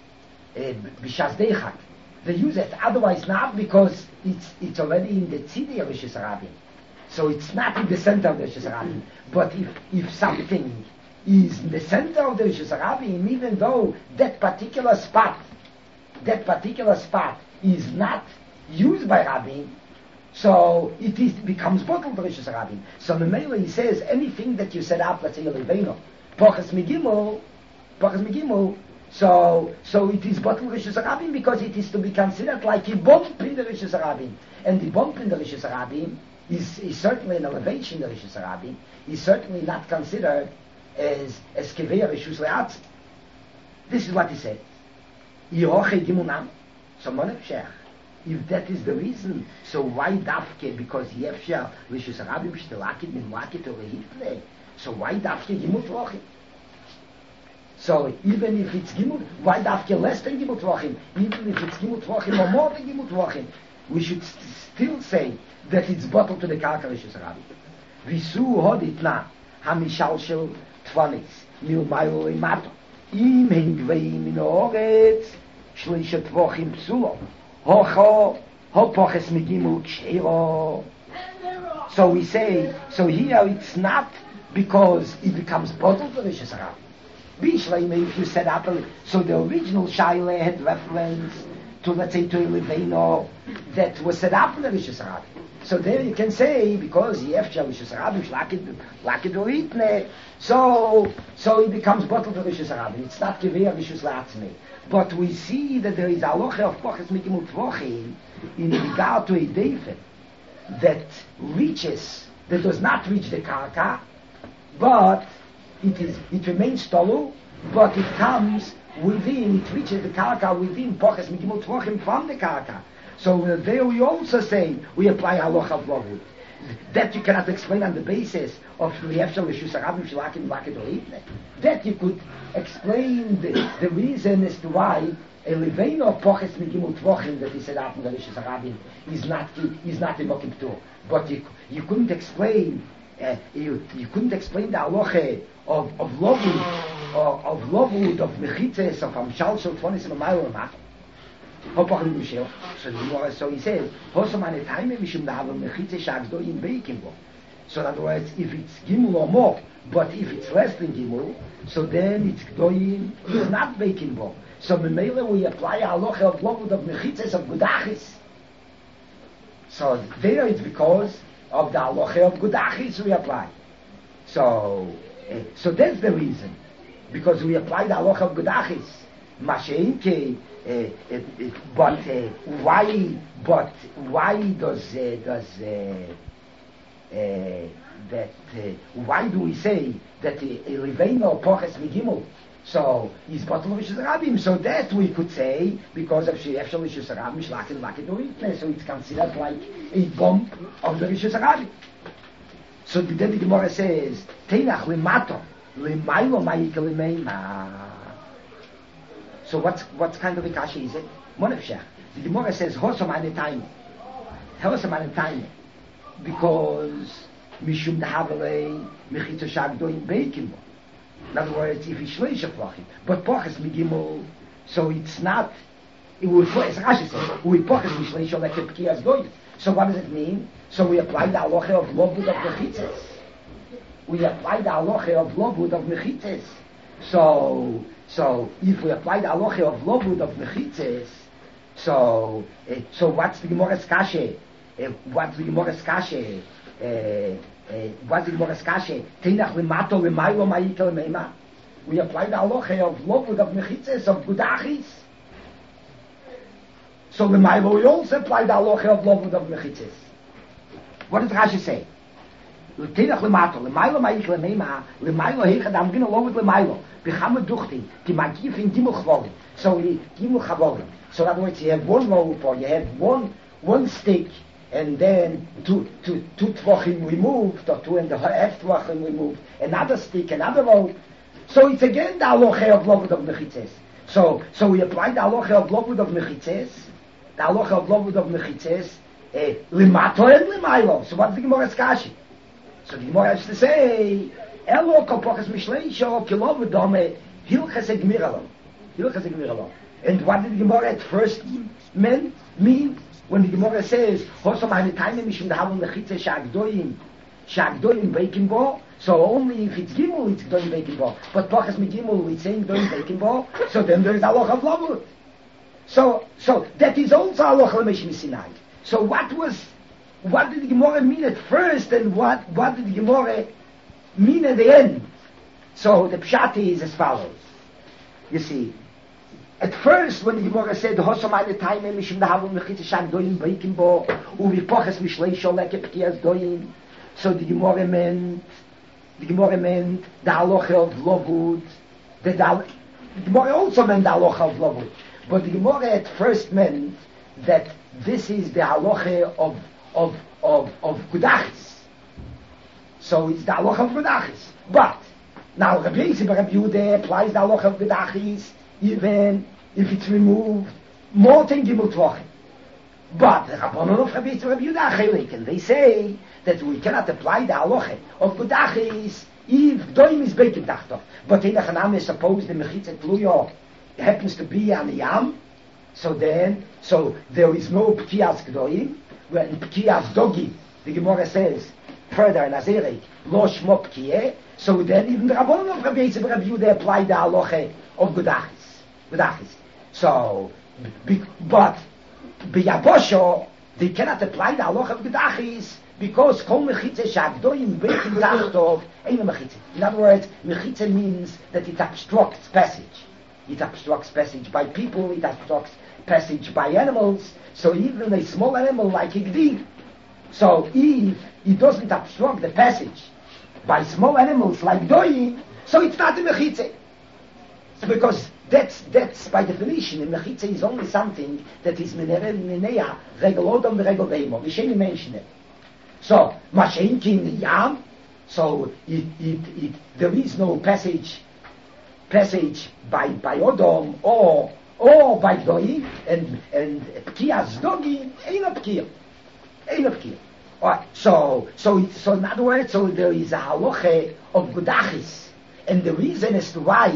b'shas deichak. They use it. Otherwise not, because it's it's already in the Tzidei Rishus Harabim. So it's not in the center of the Rishus Harabim. But if if something is in the center of the Rishus Harabim, even though that particular spot, that particular spot is not used by Rabbim, so it is becomes bottled to Rishus Harabim. So Memele he says anything that you set up, let's say Leveino, Poches Migimu, Poches Migimu, so so it is bottled Rishus Harabim because it is to be considered like a bump in the Rishus Harabim, and the bump in the Rishus Harabim is, is certainly an elevation in the Rishus Harabim, is certainly not considered as as Kevei Rishus Le'atz. This is what he said. Yehoche Gimunam, so Monef Shech. If that is the reason, so why dafke? Because Yefsha Rishus Harabim shtelakid min lakit or hifle. So why dafke Gimel Tvachim? So even if it's Gimel, why dafke less than Gimel Tvachim? Even if it's Gimel Tvachim or more than Gimel Tvachim, we should st- still say that it's bottled to the Karka Rishus Rabbi. Visu hodit na hamishal shel tvanis mil mailo imato im hingveim in oretz shlisha tvachim psulo hocho hopoches migimu kshiro. So we say, so here it's not because it becomes bottled to Rishus Rabbi. Bishleim, if you set up, a, so the original Shaila had reference to, let's say, to Eliveino that was set up in the Rishus Rabbi. So there you can say, because Yefcha Rishus Rabbi, Lakid or Itne, so, so it becomes bottled to Rishus Rabbi. It's not Gewehr Rishus Latzme. But we see that there is a loche of Poches Mikimut Vochim in regard to a David that reaches, that does not reach the Karka, but it is, it remains Tolu, but it comes within, it reaches the Karka within Poches Mikimut Vochim from the Karka. So uh, there we also say, we apply Halacha of Lavud. That you cannot explain on the basis of Liefshel Rishus Rabim Shalakim Lakid or Itne. That you could explain the, the reason as to why a Levein of Poches Mikimut Vochim that he said after the Rishus Rabim is not, is not a Mokim Tur. But you, you couldn't explain, uh, you, you couldn't explain the Halacha of, of Lavud, of, of Lavud, of Mechitzes, of Amshal Shel Tvonis and Amayel and Mato. So so he says, also meine time mishum da haben mechitze shags do in beikim bo. So in other words, if it's gimel or more, but if it's less than gimel, so then it's doing it's not beikim bo. So memele we apply a halacha of lavud of mechitzes of gudachis. So there it's because of the halacha of gudachis we apply. So uh, so that's the reason, because we apply the halacha of gudachis. Masheinke. Uh, uh, uh, but uh, why? But why does uh, does uh, uh, that? Uh, why do we say that Eliveino Poches Migimel? So is bottle of Rishus Rabim. So that we could say because of Sheefshel Rishus Rabim Shlakin Lakid Oritne. So it's considered like a bomb of the Rishus Rabim. So then the Gemara says Teinach Limato Limaylo Mayikel Limeima. So what's what's kind of a kasha is it? Monefshach. The Gemara says Hosam an time. Hosam an time. Because Mishum Dahavale Mechitza Shag doing baking. In other words, if it's Shleisha Plachim, but Poches Migimel, so it's not it will as Rashi says, we Poches Mishleisha like a Pkias Goy. So what does it mean? So we apply the halacha of Lobud of Mechitzes. We apply the halacha of Lobud of Mechitzes. So So if we apply the halacha of Lobud of Mechitzes, so uh, so what's the Gemara's kashe? Uh, what's the Gemara's kashe? Uh, uh, what's the Gemara's kashe? Teinach lemato lemaylo mayikel meima. We apply the halacha of Lobud of Mechitzes of Gudachis. So lemaylo we also apply the halacha of Lobud of Mechitzes. What does Rashi say? Teinach lemato lemaylo mayikel meima lemaylo heichad am gina Lobud lemaylo. Become duchti, ki magif in gimel chavolim. So we gimel chavolim. So in other words, you have one low, you have one one stick, and then two two two tvachim removed, or two and a half tvachim removed, another stick, another low. So it's again the halacha of Lobud of Mechitzes. So so we apply the halacha of Lobud of Mechitzes, the halacha of Lobud of Mechitzes, limato and limaylo. So what's the Gemara's kashi? So the Gemara has to say. Elo kopoches mishleisho kilov dome hilches egmiralo, hilches egmiralo. And what did the Gemara at first mean? Mean when the Gemara says hosam hanetayim mishum dahavon lechitze shagdoyim, shagdoyim beikim bo. So only if it's gimel it's doing beikim bo. But poches migimel it's saying doing beikim bo. So then there is halacha of lavud. So so that is also halacha l'meshim Sinai. So what was what did the Gemara mean at first, and what what did the Gemara mean at the end? So the pshati is as follows. You see, at first when the Gemara said Hosam eine time mishum dahavon mechitze shag doim beikim bo uvi poches mishleisho like pkias doim. So the Gemara meant the Gemara meant the halacha of Lobud. The, the Gemara also meant the halacha of Lobud, but the Gemara at first meant that this is the halacha of of of of Gudachis. So it's the halacha of Gudachis. But, now Rabbi Yosef Rabbi Yehuda applies the halacha of Gedachis even if it's removed more than Gimel Tvachim. But the Rabbanon of Rabbi Yosef Rabbi Yehuda are chilek, and they say that we cannot apply the halacha of Gedachis if Doim is beited dachtov. But in the Chanam is suppose the Mechitza Tluyo happens to be on the Yam, so then, so there is no Pkias Gdoim, where in Pkias Dogi, the Gemara says, further in Azerek, Lo Shmo Pkieh, so then even the Rabbanon of Rabbi Yosef Rabbi Yehuda apply the halacha of Gedachis. Gedachis. So, be, but, B'Yabosho, they cannot apply the halacha of Gedachis, because kol mechitze shagdoim beitim dachtov ain't a mechitze. In other words, mechitze means that it obstructs passage. It obstructs passage by people, it obstructs passage by animals. So even a small animal like Igdi, so if it doesn't obstruct the passage by small animals like Doim, so it's not a mechitze. So because that's, that's by definition, a mechitze is only something that is minea, regel odom, regel beimo. We shouldn't mention it. So, Mashenki in the Yam, so it, it, it, there is no passage, passage by, by Odom or, or by Doi, and, and Pkias Dogi, ain't a Pkia. Ain't a Pkia. Alright, so, so, so in other words, so there is a halacha of Gedachis, and the reason as to why,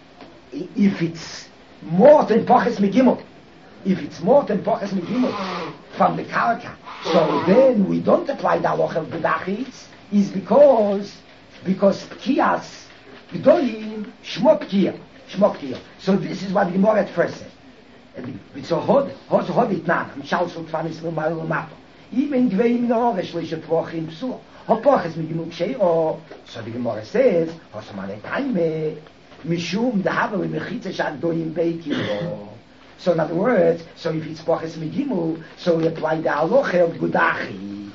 if it's more than Poches Megimel, if it's more than Poches Megimel from the Karaka, so then we don't apply the halacha of Gedachis, is because, because Pkias, Gdoim, Shmo Pkia, Shmo Pkia. So this is what the Gemara at first said. And so hod, hod, hod it nan, am shal so tvanis l'mal l'mato. Even gveim in orosh, leisha tvochim psuah. Hopoches Megimel Ksheiro. So the Gemara says, Hosamane Taime, Mishum Dahava Mechitze Shagdoim Beikiro. So in other words, so if it's Poches Megimel, so we apply the halacha of Gedachis.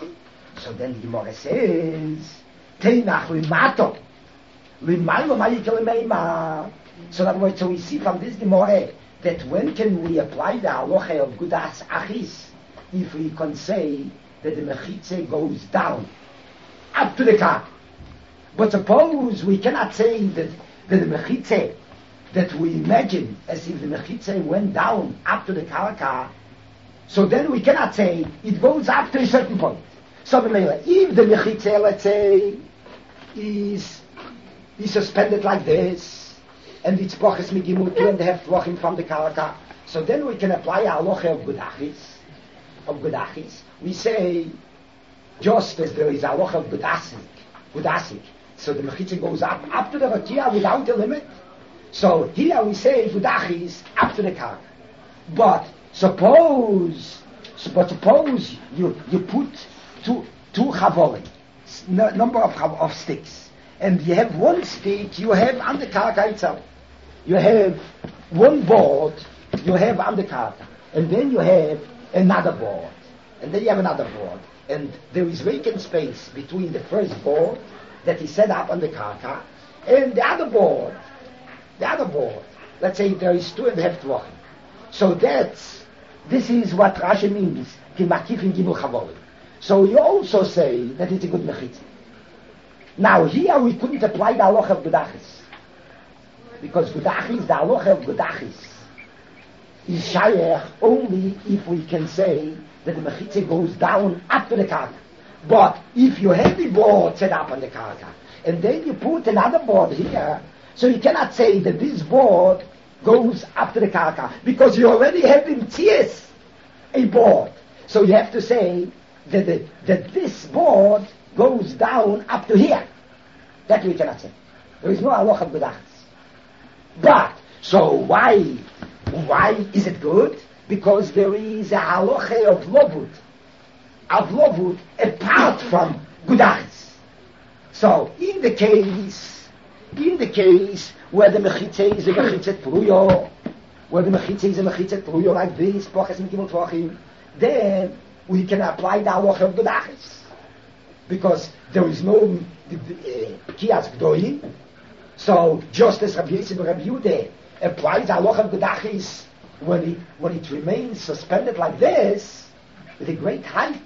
So then the Gemara says, Teinach Limato, Limaylo Mayikel Meima. So in other words, so we see from this Gemara that when can we apply the halacha of Gedachis Achis, if we can say that the Mechitze goes down, up to the car. But suppose we cannot say that, that the Mechitze, that we imagine as if the Mechitze went down up to the Karaka, so then we cannot say it goes up to a certain point. So if the Mechitze, let's say, is, is suspended like this, and it's Poches Megimel two and a half Tvachim from the Karaka, so then we can apply our halacha of Gedachis, of Gedachis. We say, just as there is a halacha of Gedasik, Gedasik, so the Mechitze goes up, up to the Rakia without a limit. So here we say Gedachis up to the Karaka. But suppose, but suppose you, you put two, two chavolim, n- number of, of sticks, and you have one stick you have on the Karaka itself. You have one board you have on the Karaka, and then you have another board, and then you have another board, and there is vacant space between the first board that is set up on the Karaka and the other board. The other board, let's say there is two and a half Tvachim. So that's, this is what Rashi means, ki makifin gimel chavolim. So you also say that it's a good mechitza. Now here we couldn't apply the halacha of Gedachis, because Gedachis, the halacha of Gedachis, is shayach only if we can say that the mechitza goes down up to the karka. But if you have the board set up on the karka, and then you put another board here, so you cannot say that this board goes up to the karka, because you already have in Tzias a board. So you have to say that, the, that this board goes down up to here. That we cannot say. There is no halacha of Gedachis. But, so why, why is it good? Because there is a halacha of Lovud, of Lovud apart from Gedachis. So, in the case, in the case where the mechitze is a mechitze Tluyo, where the mechitze is a mechitze Tluyo like this, Poches Megimel Tvachim, then we can apply the halacha of Gedachis. Because there is no Pkias Gdoim, so just as Rabbi Yosef Rabbi Yehuda applies the halacha of Gedachis when it, when it remains suspended like this, with a great height,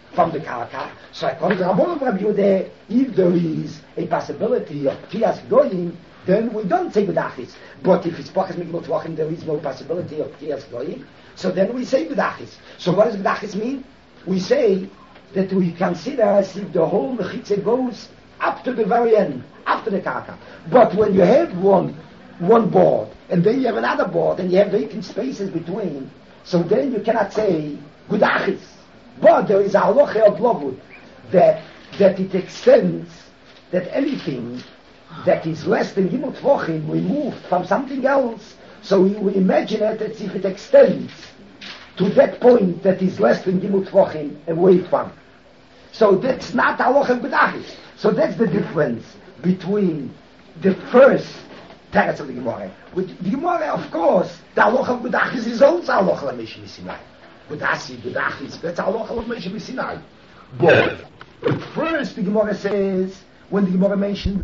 from the karka. So according to Rabbanon Rabbi Yehuda, if there is a possibility of Pkias Goyim, then we don't say Gudachis. But if it's Pachas Mikmot Vachim, there is no possibility of Pkias Goyim, so then we say Gudachis. So what does Gudachis mean? We say that we consider as if the whole Mechitze goes up to the very end, after the karka. But when you have one one board, and then you have another board, and you have vacant spaces between, so then you cannot say Gudachis. But there is a halacha of Lovud that that it extends, that anything that is less than Gimel Tvachim removed from something else, so we, we imagine it as if it extends to that point that is less than Gimel Tvachim away from. So that's not halacha of Gudachis. So that's the difference between the first teretz of the Gemara. With the Gemara, of course, the halacha of Gudachis is also halacha of Moshe Sinai. Gudasi, Gudachis, that's halacha of Moshe Sinai. But at first the Gemara says, when the Gemara mentioned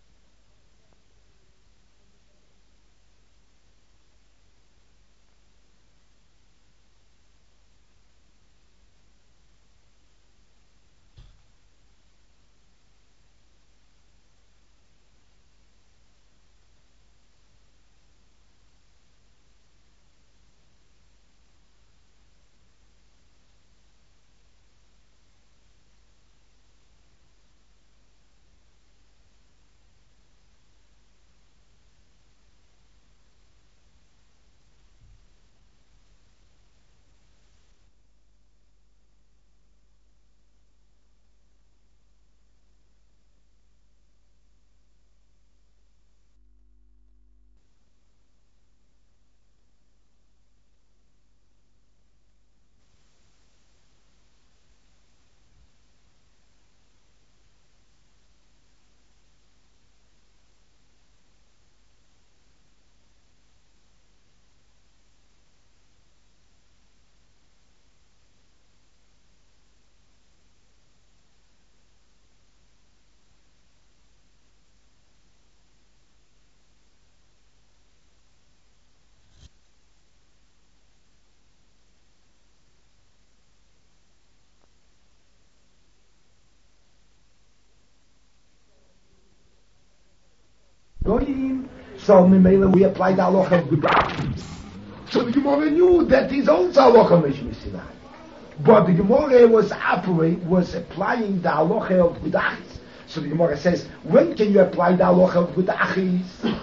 Goyim, so Mimela we apply the halacha of Gudachis. So the Gemara knew that is also halacha of Moshe Sinai. But the Gemara was operate, was applying the halacha of Gudachis. So the Gemara says, when can you apply the halacha of Gudachis?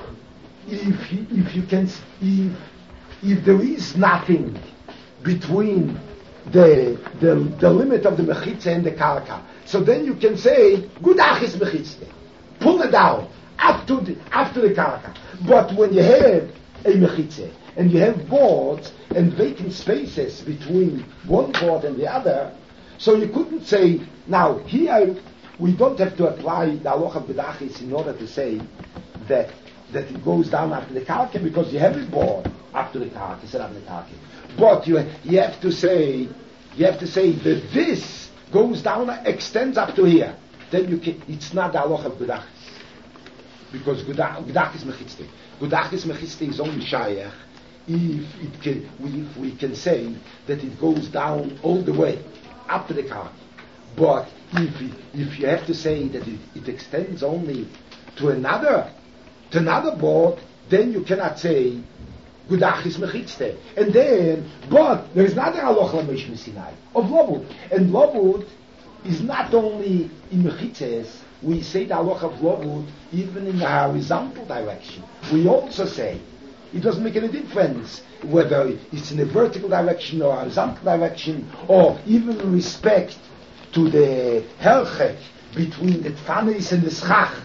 If you, if you can, if if there is nothing between the the, the limit of the mechitza and the karka, so then you can say Gudachis mechitza, pull it down after the after the karka. But when you have a mechitza and you have boards and vacant spaces between one board and the other, so you couldn't say, now here we don't have to apply the halacha of Gudachis in order to say that that it goes down after the karka, because you have a board after the karka, instead of the karka. But you you have to say you have to say that this goes down, extends up to here. Then you can, it's not the halacha of Gudachis, because Gudachis mechitzte. Gudachis mechitzte is only shayach if it can, if we can say that it goes down all the way up to the karka. But if it, if you have to say that it, it extends only to another to another board, then you cannot say Gudachis mechitzte. And then, but there is another halacha of Moshe Sinai of Lovud, and Lovud is not only in mechitzes. We say the halacha of Lovud even in the horizontal direction. We also say it doesn't make any difference whether it's in a vertical direction or horizontal direction, or even in respect to the herchek between the tfanis and the schach.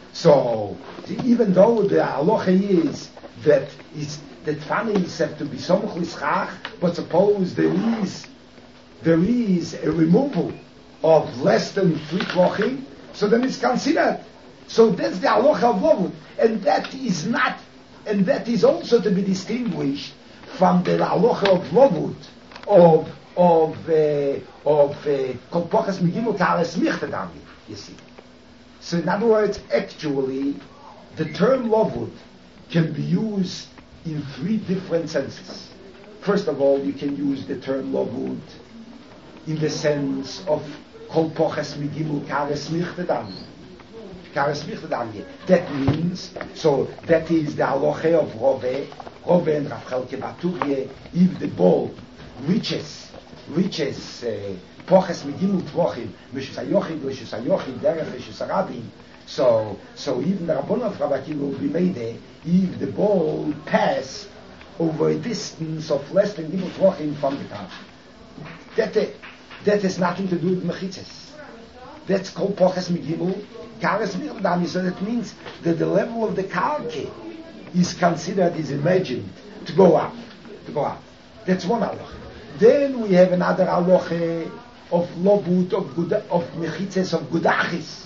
So even though the halacha is that it's, the tfanis have to be somuch l'schach, but suppose there is there is a removal of less than three tvachim, so then it's considered. So that's the halacha of Lovud, and that is not, and that is also to be distinguished from the halacha of Lovud of of uh, of kolpachas migimul kares michtadami. You see. So in other words, actually, the term Lovud can be used in three different senses. First of all, you can use the term Lovud in the sense of kol poches migimul kares michtedam. Kares michtedam. That means, so that is the halacha of Rove, Rove and Rav Chelke Baturie, if the ball reaches, reaches uh, poches migimul tvochim, mishus hayochid, mishus hayochid, derech, mishus harabim. So, so even the Rabbon of Rabaki will be made there if the ball pass over a distance of less than gimul tvochim from the car. That, uh, that has nothing to do with mechitzes. That's called poches migimul kares mirdami. So that means that the level of the karke is considered, is imagined to go up, to go up. That's one halacha. Then we have another halacha of lobut of guda, of mechitzes of gudachis.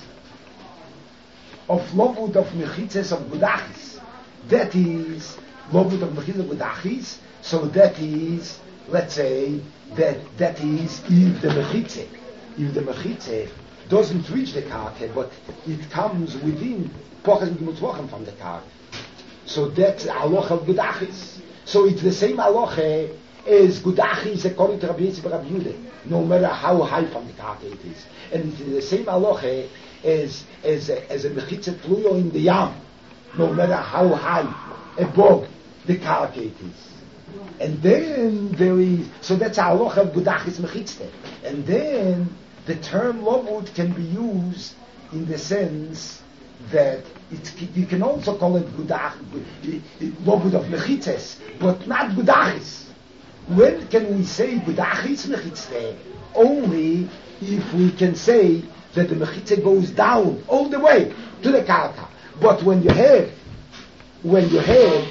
Of lobut of mechitzes of gudachis. That is lobut of mechitzes of gudachis. So that is, let's say, that that is if the mechitze, if the mechitze doesn't reach the karke, but it comes within poches migimul tvochim from the karke. So that's halacha of gudachis. So it's the same halacha as gudachis according to Rabbi Yisrael Rabbi Yehuda, no matter how high from the karke it is, and it's the same halacha as as a, as a mechitze tluyo in the yam, no matter how high above the karke it is. And then there is, so that's a halacha of gudachis mechitzte. And then the term lobut can be used in the sense that it, you can also call it gudach, lobut of mechitzes, but not gudachis. When can we say gudachis mechitzte? Only if we can say that the mechitze goes down all the way to the karka. But when you have, when you have,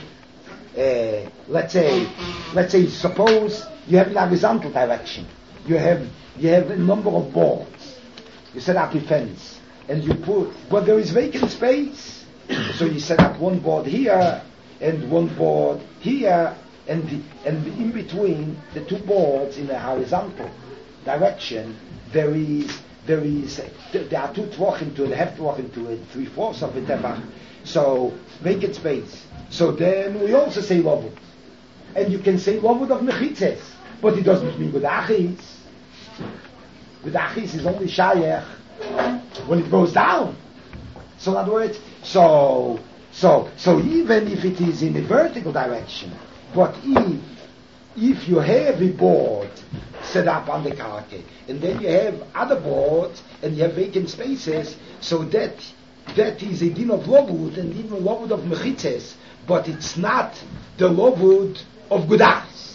Uh, let's say, let's say, suppose you have an horizontal direction. You have you have a number of boards. You set up a fence, and you put, but there is vacant space. So you set up one board here and one board here, and the, and in between the two boards in a horizontal direction, there is there is there are two tvochim to it, half tvochim to it, three fourths of it, so vacant space. So then we also say lovud. And you can say lovud of mechitzes, but it doesn't mean gudachis. Gudachis is only shayach when it goes down. So in other words, so, so, so even if it is in a vertical direction, but if, if you have a board set up on the karke, and then you have other boards, and you have vacant spaces, so that, that is a din of lovud, and even lovud of mechitzes, but it's not the lovud of gudachis.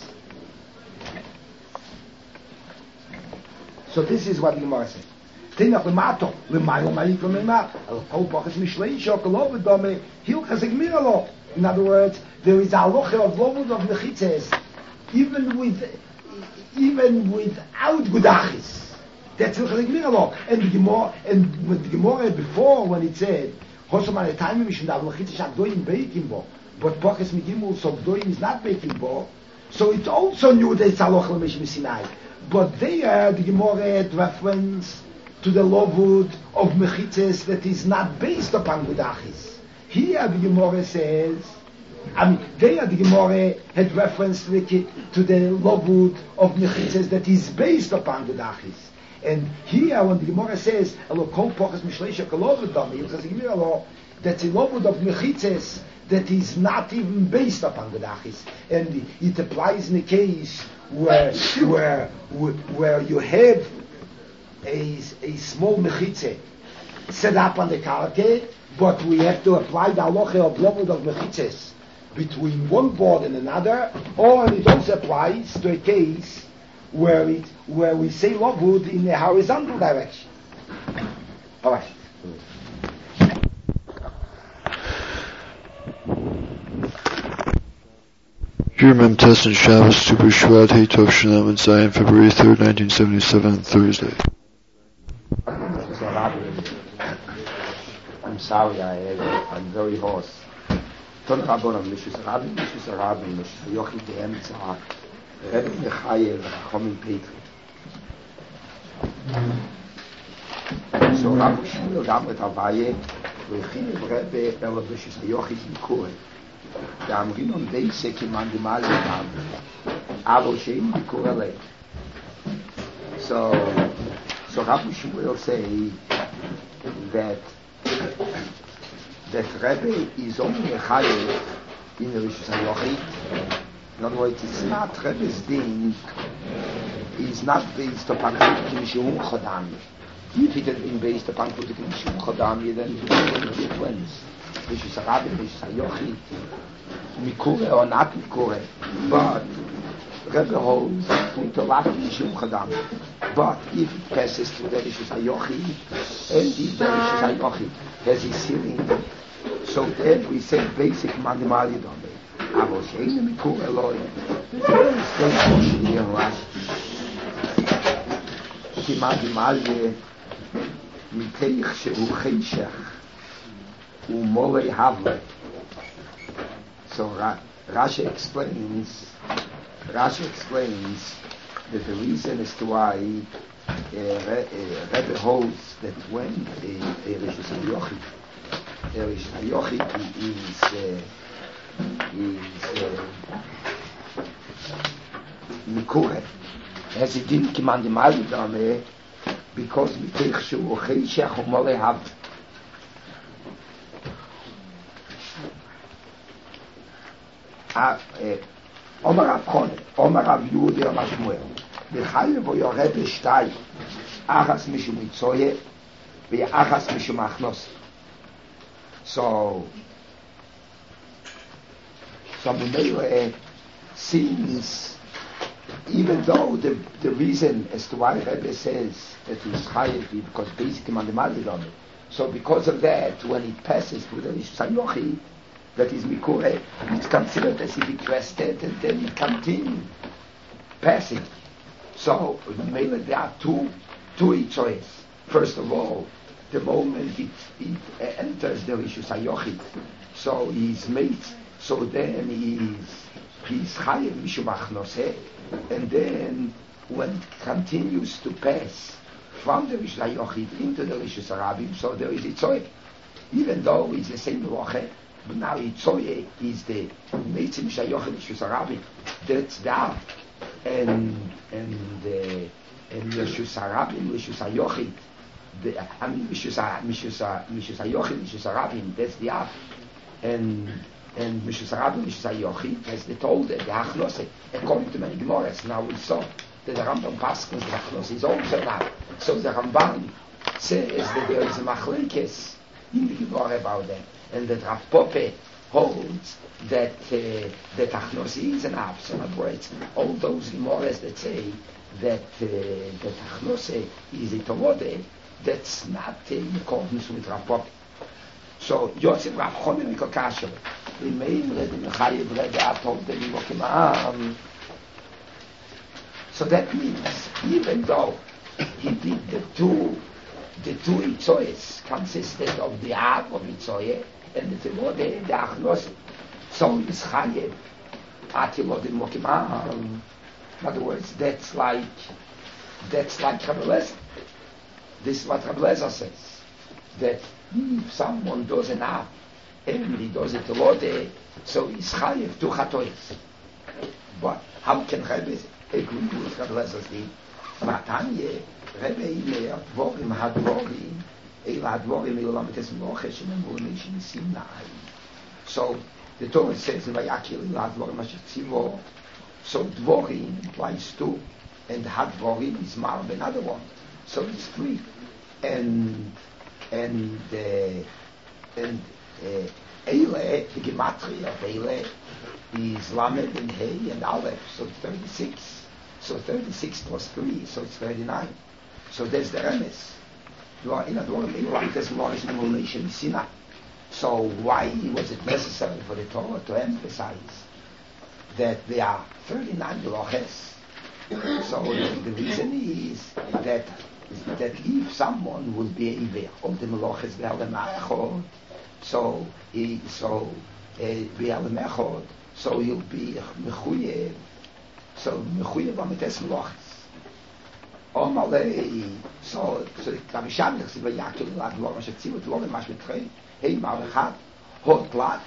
So this is what the Gemara says. Tinach lemato lemayo ma'ikol mema al kol pachas mishlei shok lovud dame hilchas igmiralo. In other words, there is a halacha of lovud of mechitzes, even with even without gudachis. That's hilchas igmiralo. And the Gemara, and with the Gemara before, when it said Hosham al time mishum dav mechitzes shagdoim beikim bo. But poches migimul, so gdoim is not making bo, so it's also new that it's halacha l'meshim Sinai. But there, the Gemara had reference to the lovud of mechitzes that is not based upon gudachis. Here, the Gemara says, I mean, there the Gemara had reference to the, to the lovud of mechitzes that is based upon gudachis. And here, when the Gemara says, "Elo kol poches mishleisha kalovud dami," that's a lovud of mechitzes that is not even based upon gudachis, and it applies in a case where where where you have a a small mechitze set up on the karke, but we have to apply the halacha of lovud of mechitzes between one board and another, or it also applies to a case where it where we say lovud in a horizontal direction. All right. German Test and Shabbos Super Shvat Hey Tov Shalom and Zion February third, nineteen seventy-seven, Thursday. I'm sorry, I, I'm very hoarse. Ton Rabbanon, Mishus Rabbi, Mishus Rabbi, Mishus Yochi Deemtza, Rebbe Yechayev, Chomim Petri. So Rabbi Shmuel Gamret Avaye, Rechiv Rebbe, Ela Mishus Yochi Bikuret. ואמרים on די סכימן דמאלי גם אבל שאין ביקור עליהם. So, so Rabbi Shmuel say that that Rebbe is only a chayev in the Rishus HaYochid. In other words, it's not Rebbe's din is not based upon Mishum Chodam. If it had been based upon Mishum Chodam, then it would be difference. Rishus HaRabbi, Rishus HaYochid, Mikure or not Mikure. But Rebbe holds to lot of Mishum Chodam. But if it passes through the Rishus HaYochid, and if the Rishus HaYochid has his ceiling, so then we say basic Mandimali Dome. אבל שאין מקור אלוהי זה שתי קושי רש"י כמעט דמליה מתך שהוא חשך ומולי הבלה. So Rashi explains Rashi explains that the reason as to why uh, uh, Rebbe holds that when a Rishus HaYochid a Rishus HaYochid is uh, is Mikure has it didn't command him all because we take shu ochishach umole have Omar Rav Chone Omar Rav Yehuda Omar Shmuel B'chayil vo yored l'shtay achas mishum mitzoye v'achas mishum achnos. So So uh, seems, even though the, the reason as to why Rebbe says that he's chayav because basically Mandimali on it. So because of that, when it passes through the Rishus HaYochid, that is Mikure, it's considered as if it rested and then it continued passing. So maybe there are two two choices. First of all, the moment it, it uh, enters the Rishus HaYochid, so he's made. So then he's he's chayav mishum achnoseh, and then when it continues to pass from the Rishus HaYochid into the Rishus HaRabim, so there is itzoy. Even though it's the same roche, but now itzoy is the meitzim shayochid Rishus HaRabim. That's that, and and the and Rishus HaRabim, Rishus HaYochid, the I mean Rishus Rishus Rishus HaYochid, Rishus HaRabim. That's the af, and. And Rishus HaRabim, Rishus HaYochid, as they told it, the Achnose, according to many Gemores, now we saw that the Rambam Paschal, the Achnose is also now. So the Ramban says that there is a Machlekes in the Gemara about that, and that Rav Pope holds that uh, that Achnose is an af. So in other words, all those Gemores that say that uh, that Achnose is a Tovode, that's not uh, in accordance with Rav Pope. So Yosef Rav Chone Mikol Kasher. We made the Chayev Rebbe told them Mokim. So that means even though he did the two the two itzoyes consisted of the Av of itzoye and the Tevode the Achnos, so is Chayev Atilod in Mokim. In other words, that's like that's like Rabbi Lezer. This is what Rabbi Lezer says, that if someone does an Av and he does it a lot, so he's chayev to chatois. But how can Rebbe agree with Rabbi Lezer's deed? Matanye, Rebbe Imer, Dvorim HaDvorim, Eila HaDvorim, Eila Mites Mochesh, and Emulimation Sinai. So the Torah says, Vayakil Eila HaDvorim Asher Tzivo. So Dvorim implies two, and HaDvorim is Marb, another one. So it's three. And, and, uh, and, Uh, Eile, the Gematria of Eile is Lamed and Hey and Aleph, so thirty-six. So thirty-six plus three, so it's thirty-nine. So there's the Remes. You are in a door of Eile, there's more in the nation Sinai. So why was it necessary for the Torah to emphasize that there are thirty-nine Loches? So the, the reason is that that if someone would be Iber, of the Loches, they are the Machot, so he so uh, so he'll be mechuyev, so mechuyev amites melochs. Omalei, so so Rabbi Shamir said, "Vayakil lag lo mashetziv et lo mash mitchei, hey malachat hot plat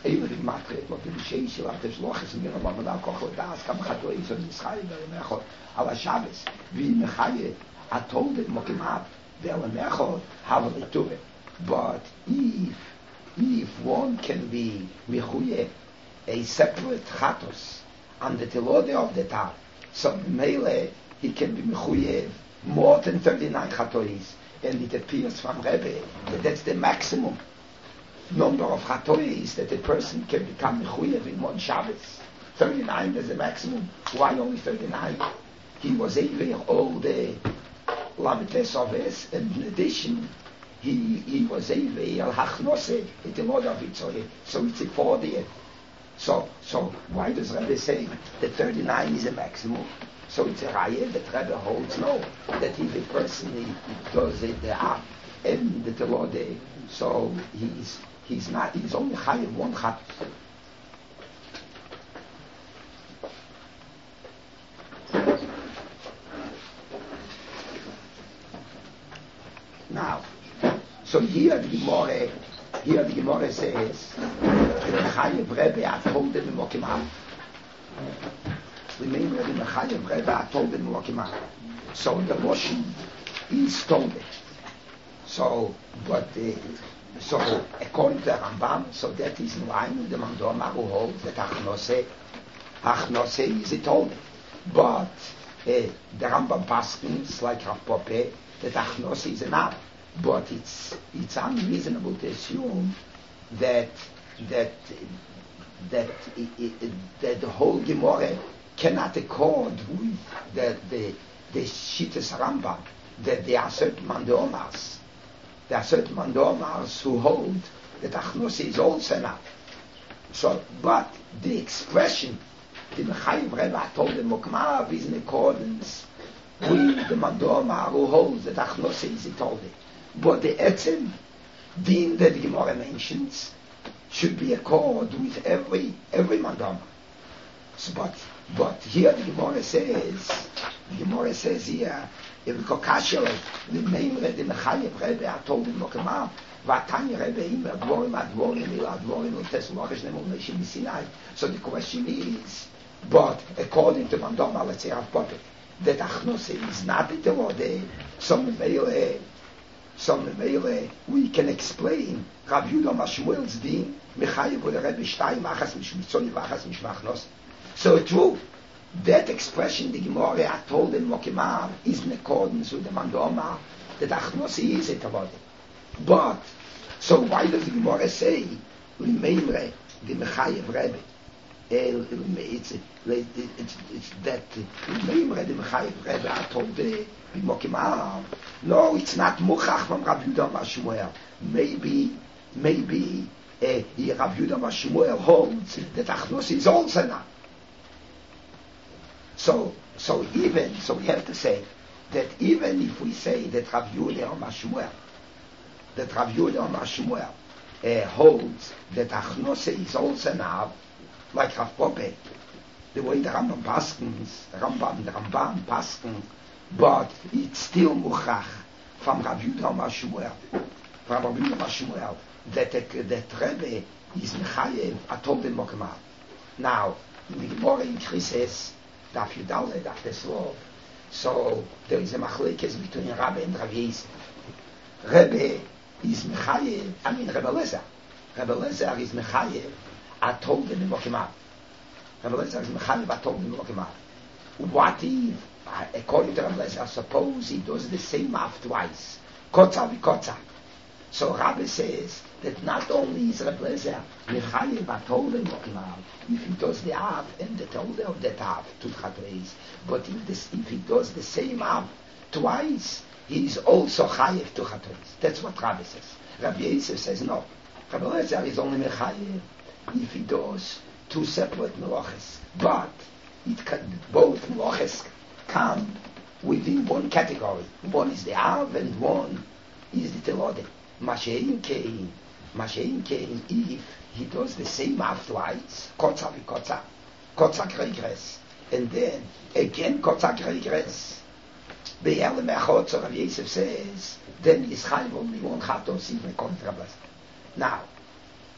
Even the matre, what the sheish, what the shlochis, and you know, what now kochel das, kam chatois, and Yisrael, the mechot, ala Shabbos, vi mechaye, I told him, mokimab, the mechot, how will it do it? But if, if one can be mechuye, a separate chatos, on the telode of the tar, so mele, he can be mechuye, more than thirty-nine chatois, and it appears from Rebbe that that's the maximum number of chatois that a person can become mechuyev in one Shabbos. thirty-nine is the maximum. Why only thirty-nine? He was able all the lamites of us, and in addition, he he was able hachnose it the Lord of Itzoye. So it's a forty. So so why does Rebbe say that thirty-nine is a maximum? So it's a raya that Rebbe holds no, that if a person he, he does it the up and the telode, so he's he's not he's only chayiv one chat. Now, so here the Gemara, here the Gemara says, chayiv Rebbe I told him mokim. Remember the Mechayev Rebbe I told him mokim. So the Loshen is told it. So, but uh, so according to the Rambam, so that is in line with the Mandoma who holds that Achnose, Achnose is it told. But uh, the Rambam Paskins, like Rav Pope, that Achnose is enough. But it's it's unreasonable to assume that that that it, it, that the whole Gemara cannot accord with the the the Shittas Rambam, that there are certain Mandomas. There are certain Mandomars who hold that Achnose is also enough. So, but the expression, the Mechayev Rebbe told the Mokmav is in accordance with the Mandomar who holds that Achnose is it all. But the Etzem, din that the Gemara mentions, should be accord with every every Mandomar. So, but but here the Gemara says, the Gemara says here, if we kokasher the name of the Mechayev Rebbe I told him Mokamav, Vatanya Rebbe im advorim advorim il advorim il teslochish nemol neshim Sinai. So the question is, but according to Mandoma, let's say Rav Pope, that Achnose is not the Telode, some Meile, some Meile, we can explain Rav Yudah Mashmuel's din, Mechayev Rebbe Shtayim achas mishmitzoni v'achas mishmachnos. So true. That expression, the Gemara I told him Mokimah, is in accordance with the Mandoma that Achnose is it about it. But, so why does the Gemara say, Limemre, the Mechayev Rebbe? It's, it's, it's that, Limemre, the Mechayev Rebbe, I told the Mokimah. No, it's not Muchach from Rav Yudah Mashmuel. Maybe, maybe, uh, Rav Yudah Mashmuel holds that Achnose is also not. So, so even, so we have to say that even if we say that Rav Yehuda or Mashmuel, that Rav Yehuda or Mashmuel uh, holds that Achnose is also now, like Rav Pope, the way the Rambam Paskins, the Rambam, the Rambam Paskin, but it's still Muchach from Rav Yehuda or Mashmuel, from Rav Yehuda or Mashmuel, that, that Rebbe is Mechayev, I told him Mokamav. Now, in the Gemara in Krises, Daf Yudale, Daf Teslov. So there is a machlekes between Rabbi and Rav Yisrael. Rebbe is Mechayev, I mean Rebbe Lezer. Rebbe Lezer is Mechayev, I told him in Mokimav. Rebbe Lezer is Mechayev, I told him in Mokimav. What if, according to Rebbe Lezer, suppose he does the same math twice, Kotza v'Kotza. So Rabbi says that not only is Rebbe Lezer Mechayev, I told him Mokimav, if he does the Av and the Tolde of that Av, to Chatreis, but if, this, if he does the same Av twice, he is also Chayev to Chatreis. That's what Rabbi says. Rabbi Yosef says no. Rabbi Lezer is only Mechayev if he does two separate Meloches. But it can, both Meloches come within one category. One is the Av and one is the Telode. Mashein Kein, Mashein Kein, if he does the same Av twice, Kotza v'Kotza, Kotza Gregres, and then again Kotza Gregres. Be'ele Mechot, so Rav Yosef says, then Yisrael only one Chatos, even according to Rabbi. Now,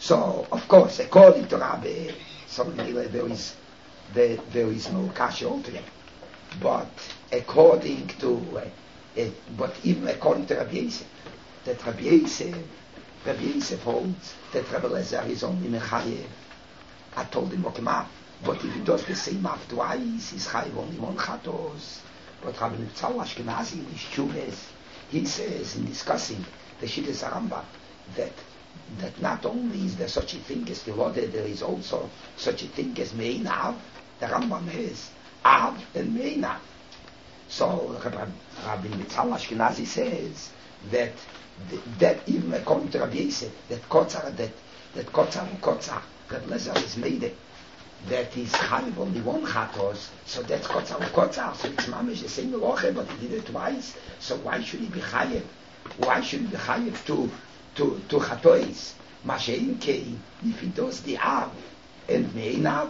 So, of course, according to Rabbi, so there is, there, there is no kasha altogether. But according to, uh, uh, but even according to Rabbi Yosef, that Rabbi Yosef, Rabbi Yosef holds that Rabbi Lezer is only mechayev. I told him, okay, ma, but if he does the same af twice, he's chayev only one chatos. But Rabbi Nitzal Ashkenazi in his Shuvas, he says in discussing the Shittas Rambam that that not only is there such a thing as Gelode, there is also such a thing as Mein Av. The Rambam has Av and Mein Av. So Rabbi Nitzal Ashkenazi says that that even according to Rabbi Yosef, that Kotzar, that that Kotzar Kotzar, Rabbi Lezer is made it, that he's chayiv only one chatos, so that's Kotzar Kotzar, so it's mamish the same loche, but he did it twice, so why should he be chayiv? Why should he be chayiv to to to chatois? Mashein kein, if he does the av and meinav,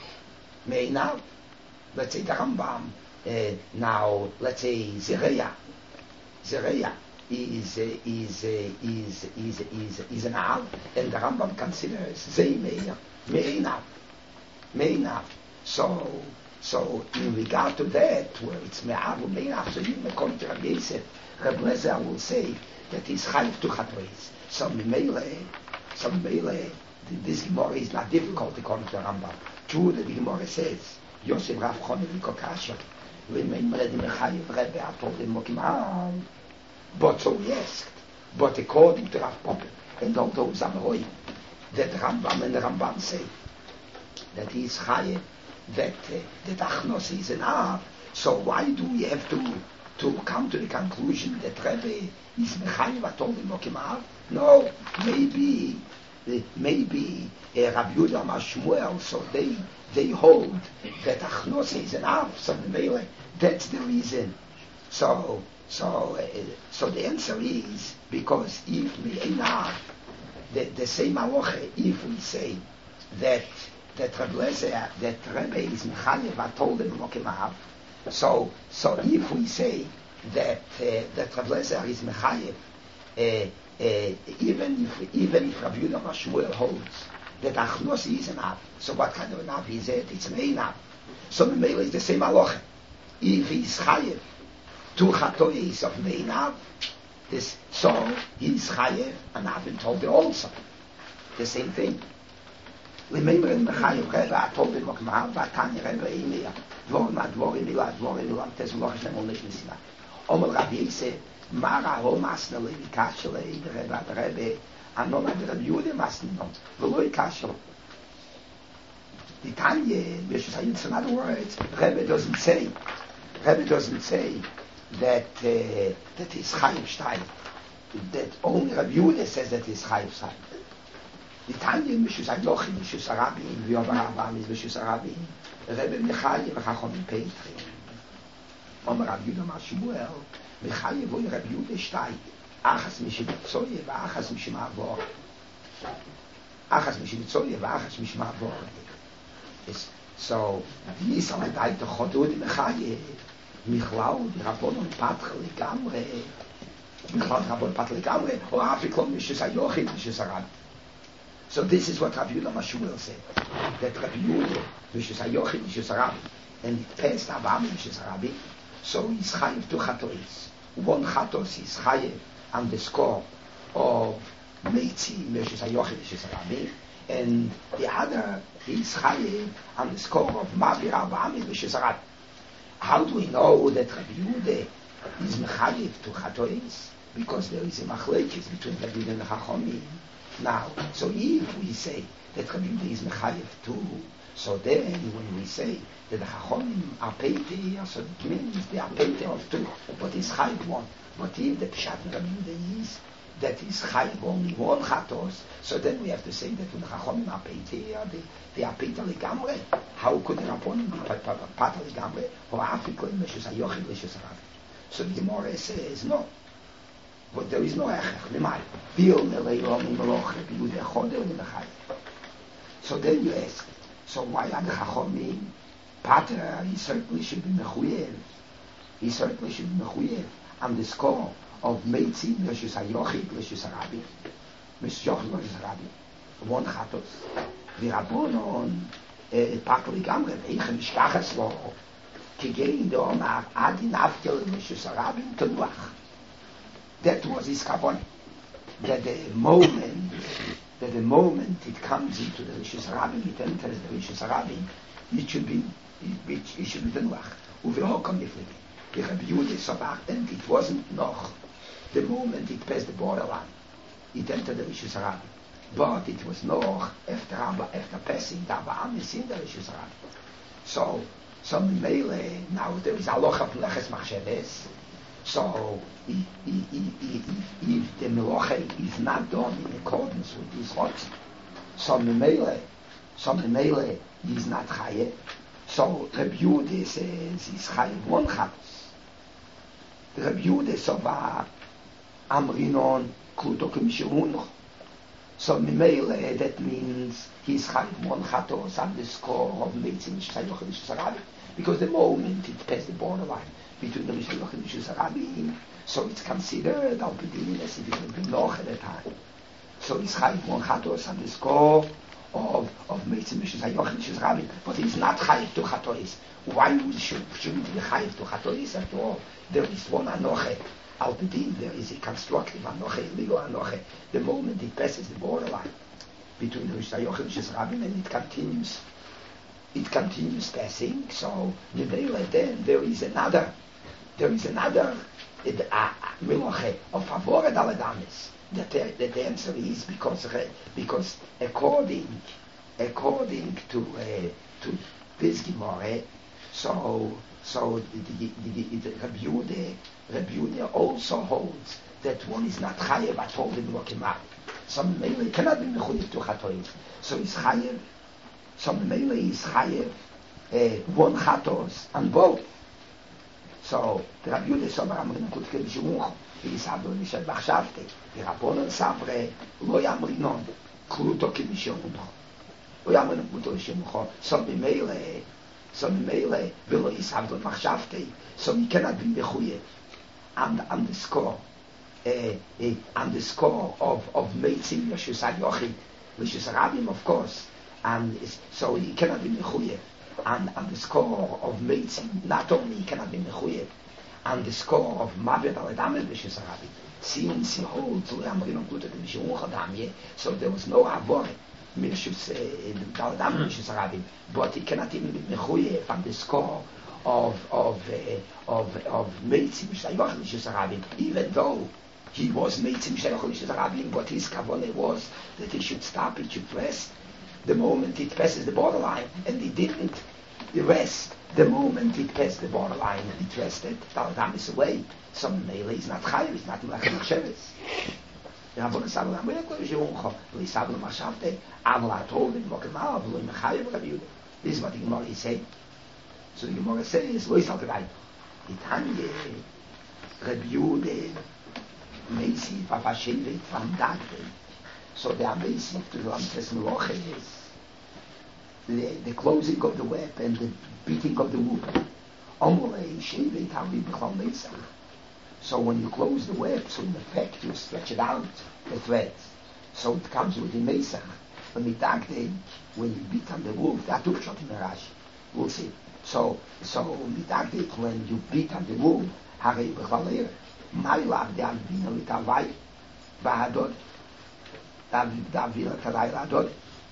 meinav, let's say the Rambam, uh, now let's say Zereya, Zereya is uh, is uh, is is is is an av, and the Rambam considers Zeimeya, meinav, meinav. So so in regard to that, where it's me'av or meinav, so even according to Rabbi Yosef, Rabbi Lezer will say that he's chayiv to chatois. So Mimele, so Mimele, this Gemara is not difficult according to the Rambam. True that the Gemara says, Yosef Rav Chonim Likokasha, remember the Mechayiv Rebbe, I told him, Mokimam. But so he asked, but according to Rav Poppe, and all those Amaroi, that Rambam and the Ramban say, that he is chayiv, that uh, that Achnos is an Av, so why do we have to to come to the conclusion that Rebbe is mechayiv? I told him, Mokimam. No, maybe, uh, maybe uh, Rabbi Yehuda Amar Shmuel, so they they hold that Achnos is an Av, so the that's the reason. So, so, uh, so the answer is because if we enough, the the same halacha, if we say that that Rabbi Lezer, that Rebbe is mechayiv, I told him Mokimah. So, so if we say that uh, that Rabbi Lezer is mechayiv. Uh, Uh, even if even if Rabbi Yehuda Amar Shmuel holds that Achnos is an Av, so what kind of an Av is it? It's an Ein Av. So the Mele is the same halacha. If he's chayev two chatois of Ein Av, this so he's chayev an Av and told also the same thing. Remember in the Chayev Rebbe, I told him Mokimah, Vatanya Rebbe Eimia, Dvorim Advorim Mila Dvorim Mila Tezmoloch Shem Ol Nishmi Sinai. Omer Rabbi Yosef. Mara ho masna le vikashele the Rebbe the Rebbe anon ad Rabbi Yehuda masna v'lo ikashel. The Tanya, which is in other words, Rebbe doesn't say, Rebbe doesn't say that uh, that is chayiv shtayim. That only Rabbi Yehuda says that is chayiv shtayim. The Tanya, which is Aglochi, which is Arabi, V'yobarabam, which is Arabi, Rebbe mechayiv v'chachomim peitri. Omer Rabbi Yehuda Amar Shmuel. Mechayev oy Rabbi Yehuda shtay, achas mishivitzoye v'achas mishimavor. Achas mishivitzoye v'achas mishimavor. So, these are the Daita Chodod Mechayev. Michlao, the Rabbonon Patre Gamre. Michlao, the Rabbonon Patre Gamre, or Afiklon Mishus HaYochid, Mishus HaRab. So this is what Rabbi Yehuda Amar Shmuel said. That Rabbi Yehuda, Mishus HaYochid, Mishus HaRab. And it passed Avam, Mishus HaRabi. So he's chayiv to chatois. One chatos is chayiv on the score of meitzi, meshus hayochid, meshus harabim, and the other is chayiv on the score of mavir avami, meshus harab. How do we know that Rabbi Yehuda is mechayiv to chatois? Because there is a machlekes between Rabbi Yehuda and the Chachomim. Now, so if we say that Rabbi Yehuda is mechayiv too, so then when we say that the Chachomim are peitei, so it means they are peitei of two, but it's chayiv one. But if the Pshat Rabbi Yehuda is that is chayiv only one chatos, so then we have to say that when the Chachomim are peitei, they, they are peitei legamre. How could the Rabbonim be peitei legamre? Or Afrika in Meshus HaYochid, Meshus HaRab. So the Gemara says no. But there is no echech. Lemay. Bil neleilom imoloch Rabbi Yehuda chodeh or nemechayiv. So then you ask, so why are the Chachomim? Pater, he certainly should be mechuyev. He certainly should be mechuyev on the score of Meitzi, Meshus HaYochid, Meshus HaRabi. Meshus HaYochid, Meshus HaRabi. one chatos. The Rabbonon, Pakli Gamre, Eichem Shkachas Lo, Kigein do Omar, Adi Nafkel, Mishus Arabim, Tenuach. That was his kavanah. That the moment, that the moment it comes into the Rishus Harabim, it enters the Rishus Harabim, it should be, it, it should be Tenuach. Uvehokom Niflik. The Rabbi Yehuda Sabach, and it wasn't noch the moment it passed the borderline. It entered the Rishus Harabim. But it was noch after, after passing the Abamis in the Rishus Harabim. So, so Mele, now there is Aloha Pleches Machsheves. So, if, if, if, if the Meloche is not done in accordance with this Chotz, so Mele, so Mele is not Chaye. So, Rabbi Yehuda says, is Chaye one Chatos. Rabbi Yehuda Sova Amrinon Kluto K'mishirunach. So Mimele, that means he's Chayiv one Chatos on the score of Meitzim Shayach and Shusarabim, because the moment it passed the borderline between the Shayach and Shusarabim, so it's considered Al Pidin as if it had been Noch at the time. So he's Chayiv one Chatos on the score of of Meitzim Shayach and Shusarabim, but he's not Chayiv to Chatos. Why should shouldn't be Chayiv to Chatos at all? There is one Anoche. Al Pidin, there is a constructive Anoche, legal Anoche. The moment it passes the borderline between the Rishayach and Shusarabim, and it continues, it continues passing. So the day like then there is another, there is another Meloche of Favored Aladamis. That the, the answer is because because according according to uh, to this Gemara, so. So the, the, the, the Rabbi Yehuda, Rabbi Yehuda also holds that one is not chayev at all in Lokimah. Some Mele cannot be mechuyev to chatois. So he's chayev. Some Mele is chayev uh, one chatos and both. So the Rabbi Yehuda Sobar Amrin Kutke B'Shimuch. He is Abdul Nishad Bachshavte. The Rabbonon Sabre Lo Yamrinon Kluto K'Mishimuch. Lo Yamrinon Kluto K'Mishimuch. Some Mele. So Mele Velo Yisavdon Machshavte. So he cannot be mechuyev on on the score, uh, uh, on the score of of Meitzim Yeshusad Yochid, which is Rabim, of course, and so he cannot be mechuyev on on the score of Meitzim. Not only he cannot be mechuyev on the score of Mabed Aladamel, which is Rabim. Since he holds Leamrin Okuta the Mishuchadamye, so there was no avoid. Mishus Daladam Mishus Rabim, but he cannot even be mechuyev on the score of of uh, of of Meitzim Shayach Mishus Rabim, even though he was Meitzim Shayach Mishus Rabim, but his kavanah was that he should stop, he should rest the moment it passes the borderline, and he didn't rest the moment it passed the borderline, and it rested. Daladam is away. Some Mele is not chayav, it's not Melech Sheves. Rabbonon Sabre Amrin Kutke B'Shimuch Machshavte. Avla told him, Lokimah, V'lo Mechayev Rabbi Yehuda. This is what the Gemara is saying. So the Gemara says, Lo Yisal Terai. Itanye, Rabbi Yehuda, Meisi, Vavashevet, Van Dagde. So the Meisi to the Lamtes Meloche is the, the closing of the web and the beating of the whoop. Omolei, Shevet, Havi, B'chal Meisach. So when you close the web, so in effect you stretch it out, the threads. So it comes with the Meisach. When we talk when you beat on the wolf, that took shot in the Rashi. We'll see. So, so we talk when you beat on the wolf, Harei B'Chaler, my love, the Avina with Avai, Bahadod, Davila Tarai Radod.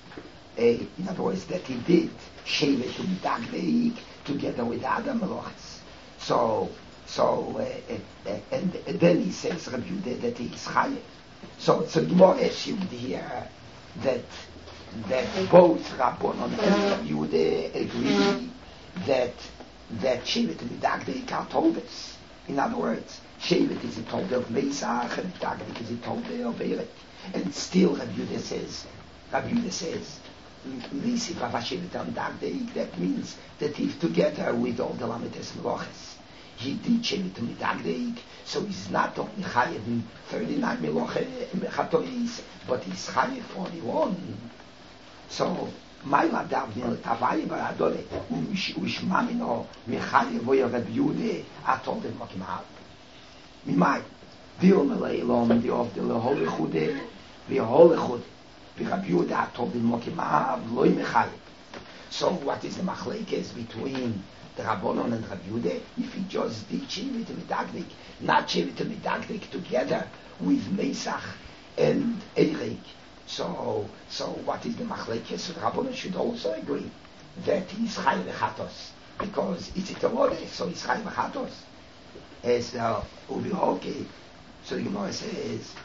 In other words, that he did shave it to Mitagdeik together with Adam Melochs. So, so, uh, uh, and, and then he says, Rabbi Yehuda, that he is Chayev. So, so Gemara assumed here that that both Rabbonon and Rabbi Yehuda agree that that Shevet and Midagdik are Toldes. In other words, Shevet is a Tolde of Meisach and Midagdik is a Tolde of Eret. And still Rabbi Yehuda says, Rabbi Yehuda says, Misi Vavashevet and Midagdik, that means that he's together with all the Lametes Meloches. He did Shevet and Midagdik, so he's not only Chayev in thirty-nine Meloche Chatois, but he's Chayev forty-one. So, my ladav nil tavai baradole uishmamino michayev voya Rabbi Yehuda atol dem Lokimah. Mimai, diom leilom diov de lehole chude, v'hole chude. Rabbi Yehuda told him, Mokimav, Loi Mechayim. So what is the machlekes between the Rabbanon and Rabbi Yehuda? If he just did Shivit and Midagdik, not Shivit and Midagdik together with Mesach and Eirik. So, so what is the machlekes? So the Rabbanon should also agree that he's Chay V'chatos, because it's a Torah, so he's Chay V'chatos. As uh, Ubi so the Gemara says,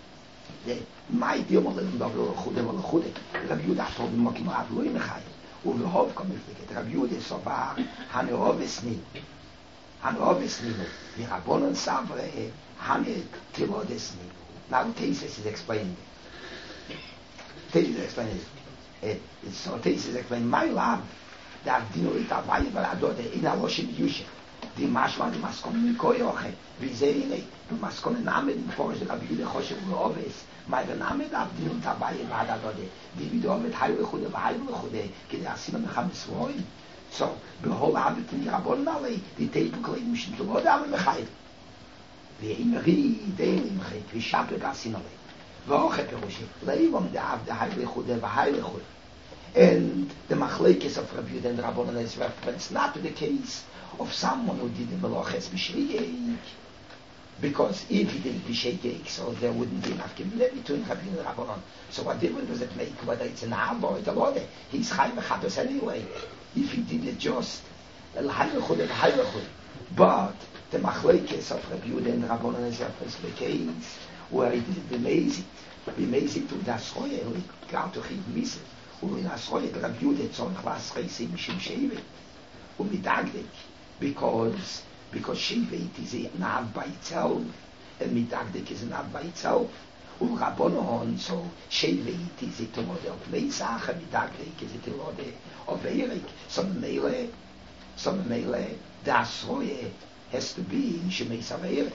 my dear Molim Davlo Chude Molechude, Rabbi Yehuda told him, Mokimav, Loi Mechayim. Uverhov konflikt. Rabbi Yehuda sovar haneovisni. Haneovisni. The Rabbanon savre hane tilodesni. Now Tesis is explaining it. Tesis is explaining it. So Tesis is explaining my love that dinurit avay veladode in aloshim yushe. Die mashma die maskon koyoche. Wie zeine du maskon name in forge Rabbi Yehuda choshev uoves. Meine Name darf die und dabei war da dort die wieder mit heile gute heile gute geht ja sieben haben zwei so behol haben die Rabon alle die Table klein müssen so da haben wir geil wie immer die dem geht wie schappe das in alle wo hat er sich leibom da da heile gute heile gute and the machlekes of Rabbi Yehuda and Rabon is reference not to the case of someone who did the meloches b'shviyek. Because if he didn't b'shviyek, so there wouldn't be enough gimel between Rabbi and Rabbanon. So what difference does it make whether it's an Av or a Lode? He's Chay V'chatos anyway. If he did it just l'haylechud and l'haylechud. But the machlekes of Rabbi Yehuda and Rabbanon is reference to the case where he did the mezit, the mezit to the Asroye, who he got to chiv mises. Und in Asroye, the Rabbi Yehuda tzorich l'asreisi mishim shevet. Und mitagdik. Because because Shevet is a nav by itself, and Midagdik is a nav by itself. Und Rabbanon, so Shevet is a Torah of Mesach, and Midagdik is a Torah of Eirik. So Mele, so Mele, the Asroye has to be in Shemeis of Eirik.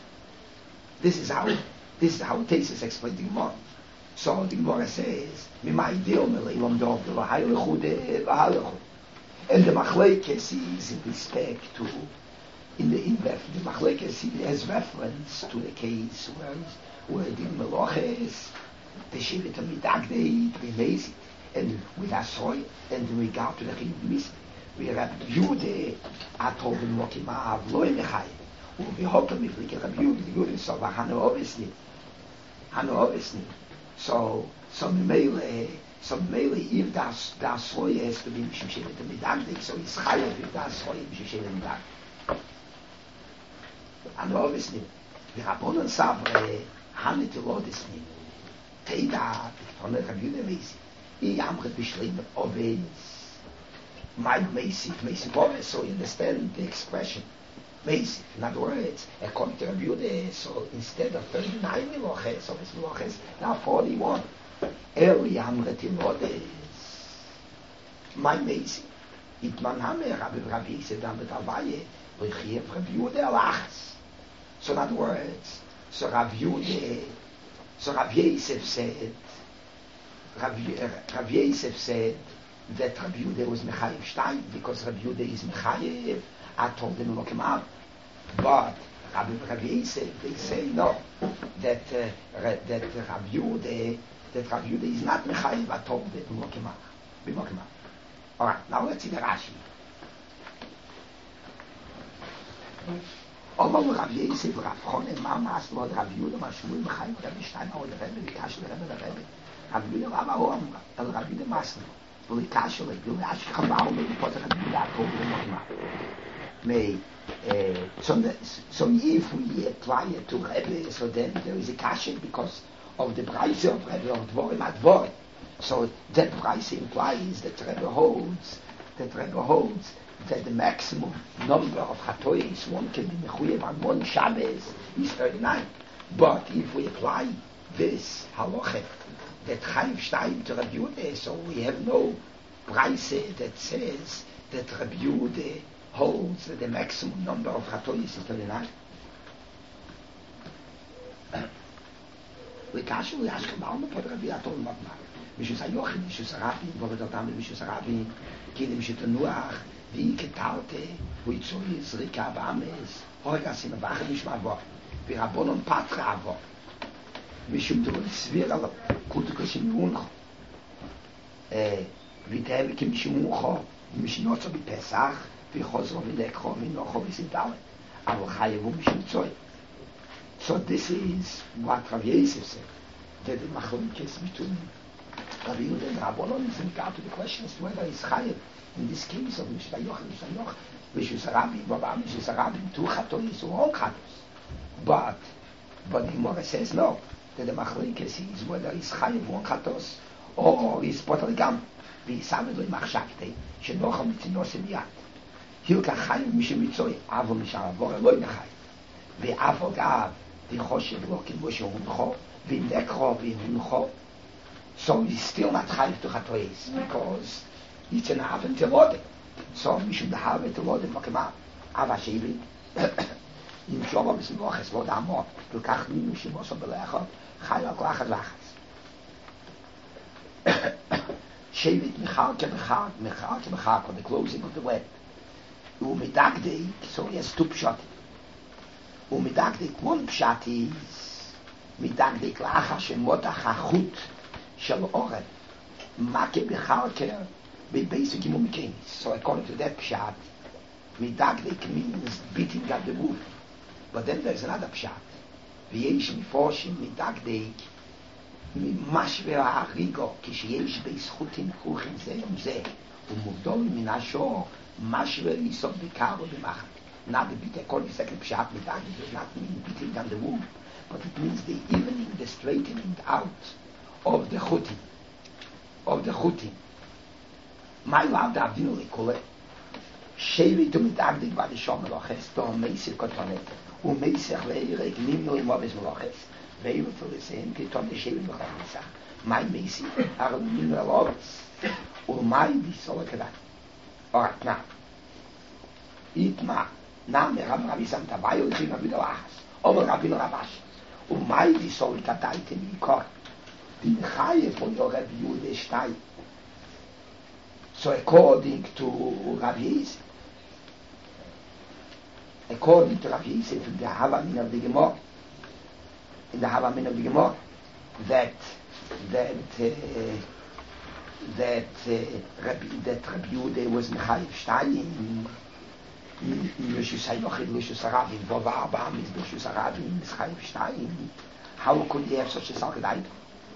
This is how, this is how Tesis explains the Gemara. So the Gemara says, Mimai Deo Mele, Yom Dov, V'Haylechude, V'Haylechude. And the machlekes is in respect to, in the in the machlekes has reference to the case where where the meloches, the shivet midagdei, the mezit, and with Asroy, and in regard to the chiv we have Yehuda, I told him Mokimav, Loi Mechayim, we hope to make like Rabbi Yehuda, the Yehuda so Hanu obviously, Hanu obviously, so so mele. So mainly if das das Soy has to be Mishum Shevet and Midagdik, so it's Chayev if das Soy is Mishum Shevet and Midagdik. And obviously, the Rabbanon Savre, Hanit Elodisni, Teida, von der Rabbi Yehuda Meisi, I Amret Bishleim Oves, Maid Meisif, Meisif Oves, so you understand the expression. Meisif, in other words, according to Rabbi Yehuda, so instead of thirty-nine Meloches, of his Meloches, now forty-one. Eli Amret Elodis, my Meisif, it man hame, Rabbi Rabbi said, Amret Alvaye, Rechiv Rabbi Yehuda Alachas. So in other words, so Rabbi Yehuda, so Rabbi Yosef said, Rabbi, Rabbi Yosef said that Rabbi Yehuda was Mechayev Shtayim, because Rabbi Yehuda is Mechayev, I told him look him up. But Rabbi, Rabbi Yosef, they say no, that uh, that Rabbi Yehuda, that Rabbi Yehuda is not Mechayev, I told him look him up. Look him up. All right, now let's see the Rashi. Omar Rabbi Yosef, Rav Chonem, Mamas, Lord Rabbi Yehuda, Mashmul, Mechayev, Rabbi Shtayim, or the Rebbe, the Kash, the Rebbe, the Rebbe. Rabbi Yehuda, Rabbi Oam, El Rabbi the Masno, Will he Kash, like Will Ash Chabal, maybe put Rabbi Yehuda, told him look him up. May uh, so, the, so if we apply it to Rebbe, so then there is a kasha because of the price of Rebbe of Dvorim at Dvorim. So that price implies that Rebbe holds that Rebbe holds that the maximum number of Hatois one can be mechuyev on one Shabbos is thirty-nine. But if we apply this halochet that Chayiv Shtayim to Rabbi Yehuda, so we have no price that says that Rabbi Yehuda holds that the maximum number of Hatois is thirty-nine. We cash we ask about the Rabbi Atol Magmar. Mishus Ayochim, Mishus Rabbi, Bovedam, Mishus Rabbi, Kine Mishut Nuach, Wie Ketalte, Huitzoi, Zrika Bames, Horas in a Wache Mishmavor, Virabonon Patra Avor, Mishum Dul Svira, Kutukoshim Unch. ויתהב כמשמוחו, משנוצו בפסח, וחוזרו ולקחו ונוחו וסידלת. אבל חייבו משמצוי. So this is what Rav Yosef said, that the machlokes between Rav Yehuda and Rabbanon is in regard to the question as to whether he's chayev in this case of Mishra Yochel, Mishra Yochel, Mishra Sarabim, Baba, Mishra Sarabim, two chatois or all chatos. But, but the Gemara says no, that the machlokes is whether he's chayev one chatos or he's potaligam. ויסמד לו מחשבתי, שנוכל מצינוס מיד. הילקה חיים משמיצוי, אבל משעבור אלוהי נחי. ואף אגב, וחושב לו כמו שהונחו, ונקחו והונחו. So he's still not chayiv to chatois, because it's an aven terode. So we should have a terode makema. Ava shevi, אם שובו בסמוכס לא דעמו, וכך מינו שמוסו בלאכות, חי על כלחת לחץ. Shavit mechalke mechak, mechalke mechak, on the closing of the web. Umidagdik, so he has two pshatim. Umidagdik, one pshat is, midagdik lacha shemotach hachut shel oreb, make mechalke, basic imumikenis. So according to that pshat, midagdik means beating at the wood. But then there's another pshat. V'yesh mifoshim midagdik, ממשווה ההריגו, כשיש בזכותים כרוכים זה עם זה, ומובדול מן השור, משווה יסוד בקר ובמחת. Now the beat, according to the second pshat, midagdik does not mean beating down the womb, but it means the evening, the straightening out of the chutim, of the chutim. My love, the avdinu lekule, shevi to midagdik va lishon meloches, to meisir kotonet, umeisir leireg nimno imoves meloches, Veio for the same, que torna cheio de cabeça. Mai Messi, Armin Lopes, o mai de Solakada. Ora, na. Itma, na me Ram Rabi Santa Baio de na vida lá. O Rabi Rabash. O mai de Solakada tem me cor. Din Haie for your review de Stai. So according to Rabbis, according to Rabbis, if the Havamin of the Gemara, in the Havamin of the Gemara, that that uh, that uh, Rabbi, that Rabbi Yehuda was Mechayev Shtayim, Mishus Hayochid, Mishus Harabim, Vova Arbam is Mishus Harabim, Mechayev Shtayim. How could he have such a sort of item?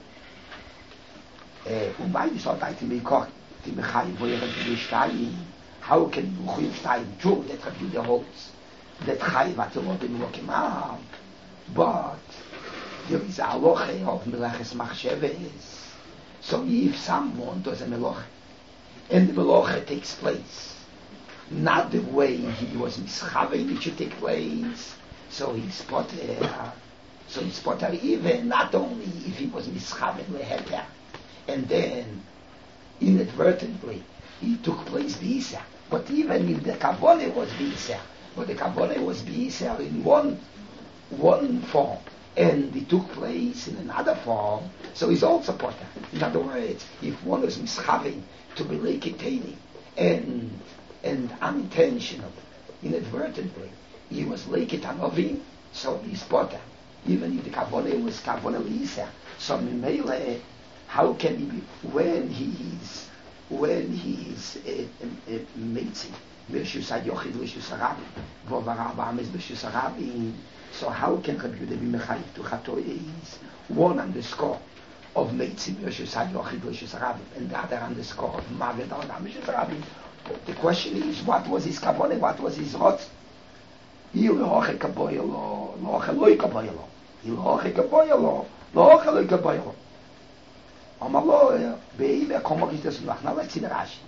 Und beide sollten eigentlich kochen, die Mechayev, wo er Rabbi Shtayim. How can you Chayev Shtayim? True, that Rabbi Yehuda holds that Chayev had to love him looking out, but there is a halacha of melaches machsheves. So if someone does a melacha, and the melacha takes place, not the way he was mischavein it should take place, so he's potter, so he's potter even not only if he was mischavein leheter, and then inadvertently he took place b'isa, but even if the kavanah was b'isa, but the kavanah was b'isa in one one form, and it took place in another form, so he's also potter. In other words, if one is mischavein to be lekiteni, and and unintentionally, inadvertently, he was lekit anovim, so he's potter. Even if the kavanah was kavanah lisa, so mimele, how can he be when he's when he's meitzim? B'shus hayochid b'shus harabim, v'varabam is b'shus harabim. So how can Rabbi Yehuda be mechayev to chatois? One underscore of meitzim b'shus hayochid b'shus harabim, and the other underscore of mavet al b'shus harabim. The question is, what was his kavanah? What was his rotz? He loche kaboyelo, loche loy kaboyelo. He loche kaboyelo, loche loy kaboyelo. Amalo, beime komok is das noch. Now let's see the Rashi.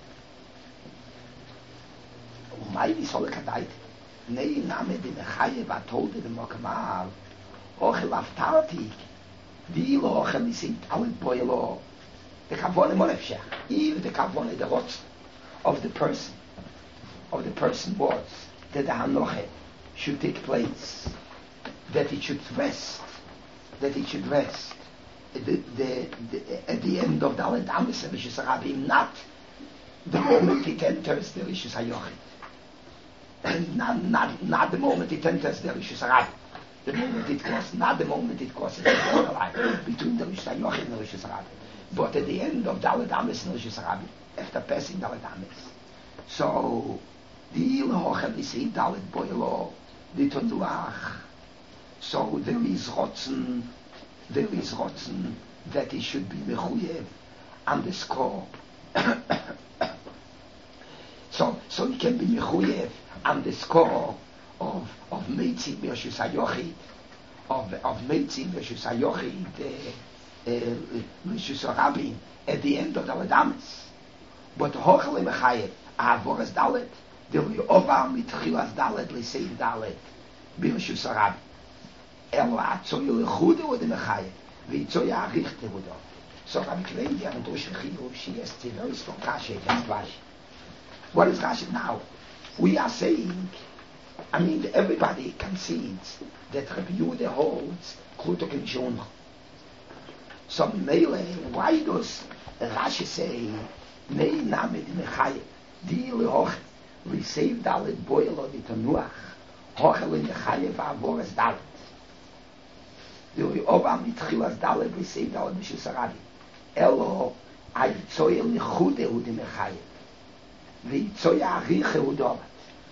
Umay vi soll kadait. Nei name de mechaye va told de mokmal. Och laftartik. Vi loch mi sind alle boyelo. The kavone monefshach. Even the kavone the rot of the person of the person was that the hanoche should take place, that it should rest, that it should rest. The, the, the, at the end of the Alet Amis and Rishus Harabim, not the moment it enters the Rishus HaYochid. Not, not, not the moment it enters the Rishus Harabim. The moment it crosses, not the moment it crosses the borderline between the Rishus HaYochid and the Rishus Harabim. but at the end of Dalet Amis in Rishus Rabbi, after passing Dalet Amis. So, the Ilhocha, we say Dalet Boilo, the Tonduach. So there is Rotzen, there is Rotzen that he should be Mechuyev on the score. so, so he can be Mechuyev on the score of of Meitzi Rishus HaYochid, of of Meitzi Rishus HaYochid, Rishus HaRabbi, at the end of the Dalet. But Hochel Mechayev, Avoras Dalet, there will be over mit Chilas Dalet, Lisei Dalet, Rishus HaRabbi. Elo Atzoy Lechude or the Mechayev, Vitzoy Arichte Wudo. So I'm claiming there and Rosh Chiyu, she has a very strong Rashi against Rashi. What is Rashi now? We are saying, I mean, everybody concedes that Rabbi Yehuda holds Klutok and Shonach. So Mele, why does Rashi say, Nei Named Mechayev, Di Lehoch, we saved Dalet Boilo Di Tanuach, Hochel Mechayev Avoras Dalet. The Oba Mitchilas Dalet, we saved Dalet Rishus HaRabbi. Elo, Ayitzoy Lechude Hu Di Mechayev, Vitzoy Ariche Hu Dobat.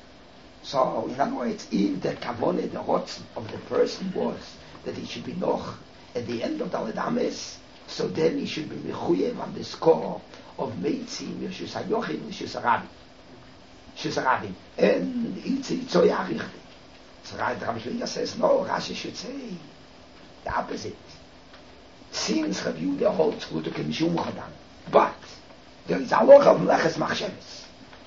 So, in other words, if the kavone, the rotzen of the person was that he should be noch at the end of the Ames, so then he should be mechuyev on the score of Meitzi, Rishus HaYochid, Rishus HaRabbi. Rishus HaRabbi. And it's Itzoy Arichte. So Rabbi Shlinger says, no, Rashi should say the opposite. Since Rabbi Yehuda holds Klutok Mishum Chodam, but there is a lot of Meleches Machsheves.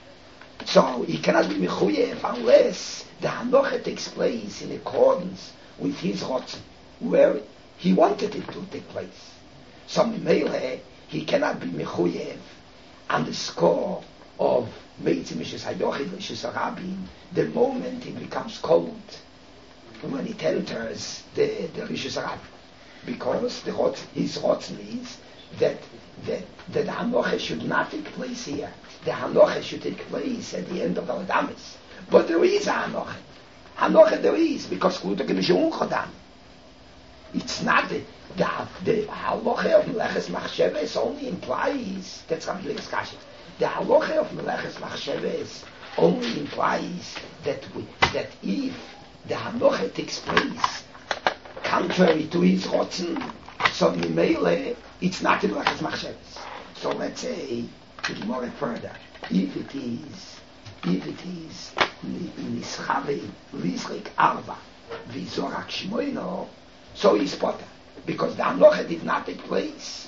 So he cannot be mechuyev unless the hanocha takes place in accordance with his rotzen, where he wanted it to take place. So Mimele, he cannot be mechuyev on the score of Meitzi Rishus HaYochid, Rishus HaRabbi, the moment he becomes cold, when it enters the, the Rishus HaRabbi. Because the rot, his rotzen is that that that the hanocha should not take place here. The hanocha should take place at the end of the Adamis. But there is a hanocha. Hanocha there is, because Klutok Mishum Chodam. It's not the the, the halacha of Meleches Machsheves only implies, that's Rabbi Shliger's kasha. The halacha of Meleches Machsheves only implies that we, that if the hanocha takes place contrary to his rotzen, so Mimele, it's not in Meleches Machsheves. So let's say, to go more further, if it is, if it is Nischave, Lizrik Arba, Vizorak Shmoino, so he's potter, because the hanocha did not take place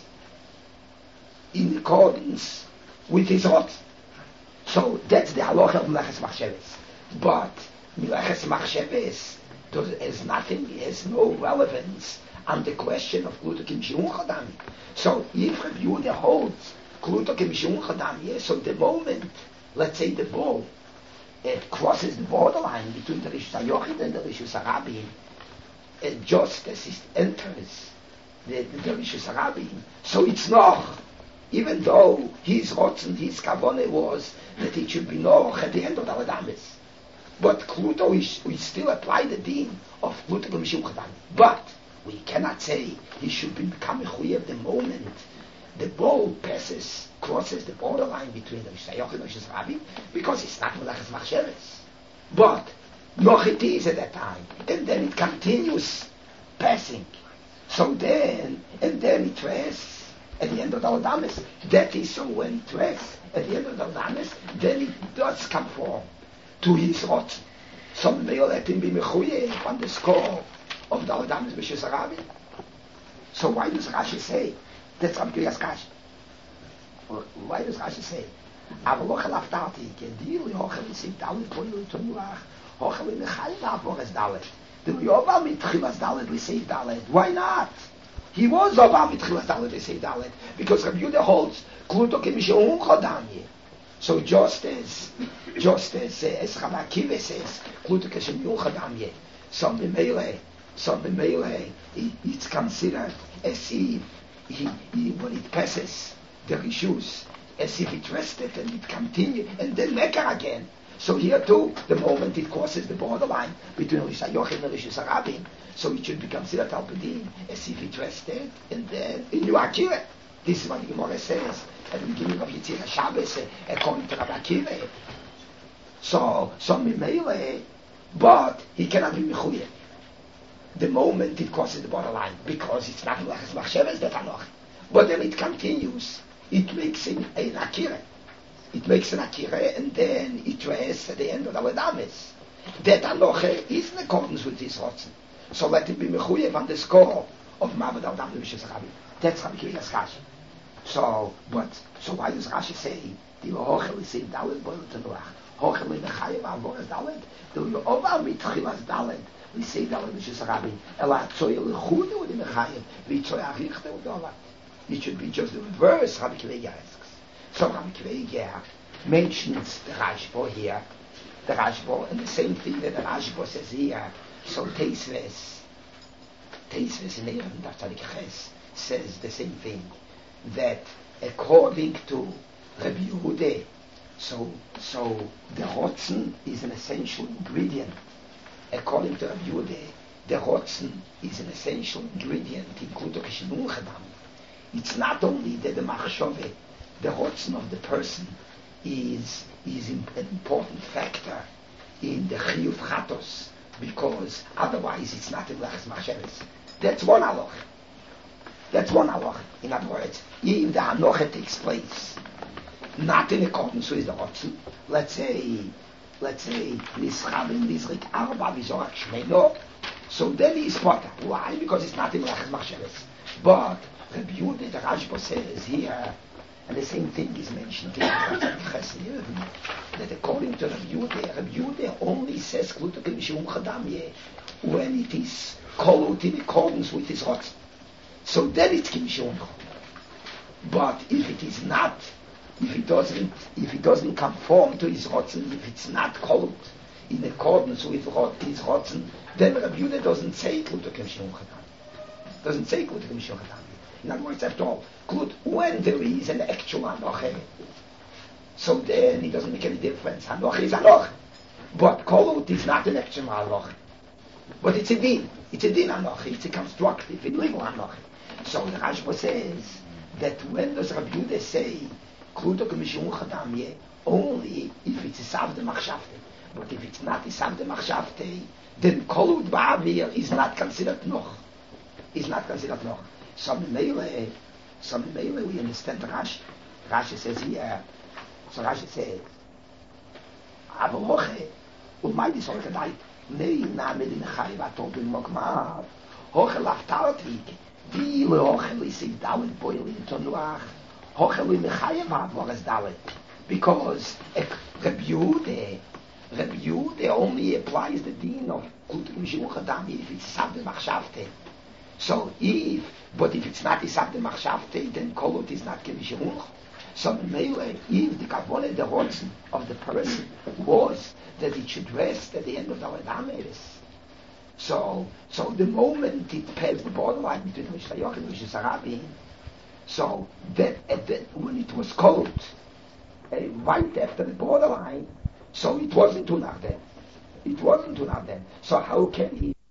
in accordance with his rot. So that's the halacha of Meleches Machsheves. But Meleches Machsheves has nothing, has no relevance on the question of Klutok Mishum Chodam. So if Rabbi Yehuda holds Klutok Mishum Chodam, yes, so the moment, let's say the ball, it crosses the borderline between the Rishus HaYochid and the Rishus HaRabbi, and just as it enters the, the, the Rishus HaRabbi, so it's noch, even though his rotzen, his kavone was that it should be noch at the end of the Adamis. But Kluto, we, we still apply the deen of Kluto Mishum Chodam. But we cannot say he should be become mechuyev the moment the ball passes, crosses the borderline between the Rishus HaYochid and Rishus HaRabbi, because it's not Meleches Machsheves. But noch it is at that time, and then it continues passing. So then, and then it rests at the end of the Adamis. That is so when it rests at the end of the Adamis, then it does conform to his rot. Some may let him be mechuyev on the score of the Adamis Rishus HaRabbi. So why does Rashi say? That's Rabbi Shliger's kasha. Why does Rashi say? Avaloch alaftati kedili hochel isik dalet koyel tonuach hochel imechayim avoras dalet. The Yoba mitchilas dalet we say dalet. Why not? He was Yoba mitchilas dalet we say dalet because Rabbi Yehuda holds Klutok Mishum Chodam here. So just as just as as Rabbi Akiva says Klutok Mishum Chodam here. So the melee, so the melee, it's considered as if he, he when it passes the rishus, as if it rested and it continued and then mekar again. So here too, the moment it crosses the borderline between Rishus HaYochid and Rishus HaRabbi, so it should be considered al-Pedin as if it rested and then in New Akira. This is what the Gemara says at the beginning of Yitzhak Shabbos, according to Rabbi Akiva. So, so Mimele, but he cannot be Mechuyev the moment it crosses the borderline, because it's not like Machshavas that Hanoch. But then it continues, it makes an, an Akira. It makes an Akira, and then it rests at the end of the Damis. That Hanoch is in accordance with this Rotzen. So let it be Mechuyev on the score of Mavad al Dam Levishas Rabbi. That's Rabbi Kiva's Rashi. So, but, so why does Rashi say, the Hochel is in Dalet, Boil Tenuach? Hochel in the Chayim, Avoras Dalet? Do you over Mitchilas Dalet? We say Dalet Levishas Rabbi. Ela Tzoy Lechudu with the Chayim. We Tzoy Arichte with Dalet. It should be just the reverse, Rabbi Kiva asks. So Rabbi Kiva mentions the Rashbo here, the Rashbo, and the same thing that the Rashbo says here. So Teisves, Teisves in Eiram Daftarik Ches says the same thing, that according to Rabbi Yehuda, so so the Rotzen is an essential ingredient. According to Rabbi Yehuda, the Rotzen is an essential ingredient in Kudo Kishinun Chadam. It's not only that the Machshove, the Rotzen of the person, is is an important factor in the Chiyuv Chatos, because otherwise it's not in Lachas Machshavas. That's one halach. That's one halach. In other words, if the hanocha takes place not in accordance with the Rotzen, let's say, let's say, Nischabin Nizrik Arba Vizorak Shmeino, so then he's potter. Why? Because it's not in Lachas Machshavas. But Rabbi Yehuda, the Rashba says here, and the same thing is mentioned in the that according to Rabbi Yehuda, Rabbi Yehuda only says Kluta Kemishum Chadamye when it is called in accordance with his Rotzen. So then it's Kemishum. But if it is not, if it doesn't, if it doesn't conform to his Rotzen, if it's not called in accordance with his Rotzen, then Rabbi Yehuda doesn't say Kluta Kemishum Chadamye. Doesn't say Kluta Kemishum Chadamye. In other words, after all, good, when there is an actual Hanoche, so then it doesn't make any difference. Hanoche is Hanoche. But Kolut is not an actual Hanoche. But it's a din. It's a din Hanoche. It's a constructive, illegal Hanoche. So the Rashba says that when does Rabbi Yehuda say, Kluto Kemishum Chadamye, only if it's a Savde Machshavte. But if it's not a Savde Machshavte, then Kolut Ba'avir is not considered Noch. Is not considered Noch. Some Mele, some Mele, we understand Rashi. Rashi says here, so Rashi says, Avoche, umay di solche dait, nei na med in chai vatot in mokmav, hoche laftartik, di le hoche li sig dalet boil in tonuach, hoche li mechayem avores dalet, because Rabbi Yehuda, Rabbi Yehuda only applies the din of Klutik Mishum Chadam if it's Savde Machshavte. So if, but if it's not Isabde Machshavte, then Kolut is not Kemishumuch. So Mele, if the Kavone, the Rotzen of the person was that it should rest at the end of the Dameres. So, so the moment it passed the borderline between Mishnayot and Mishas Arabi, so that, at that when it was cold, uh, right after the borderline, so it wasn't Tunach then. It wasn't Tunach then. So how can he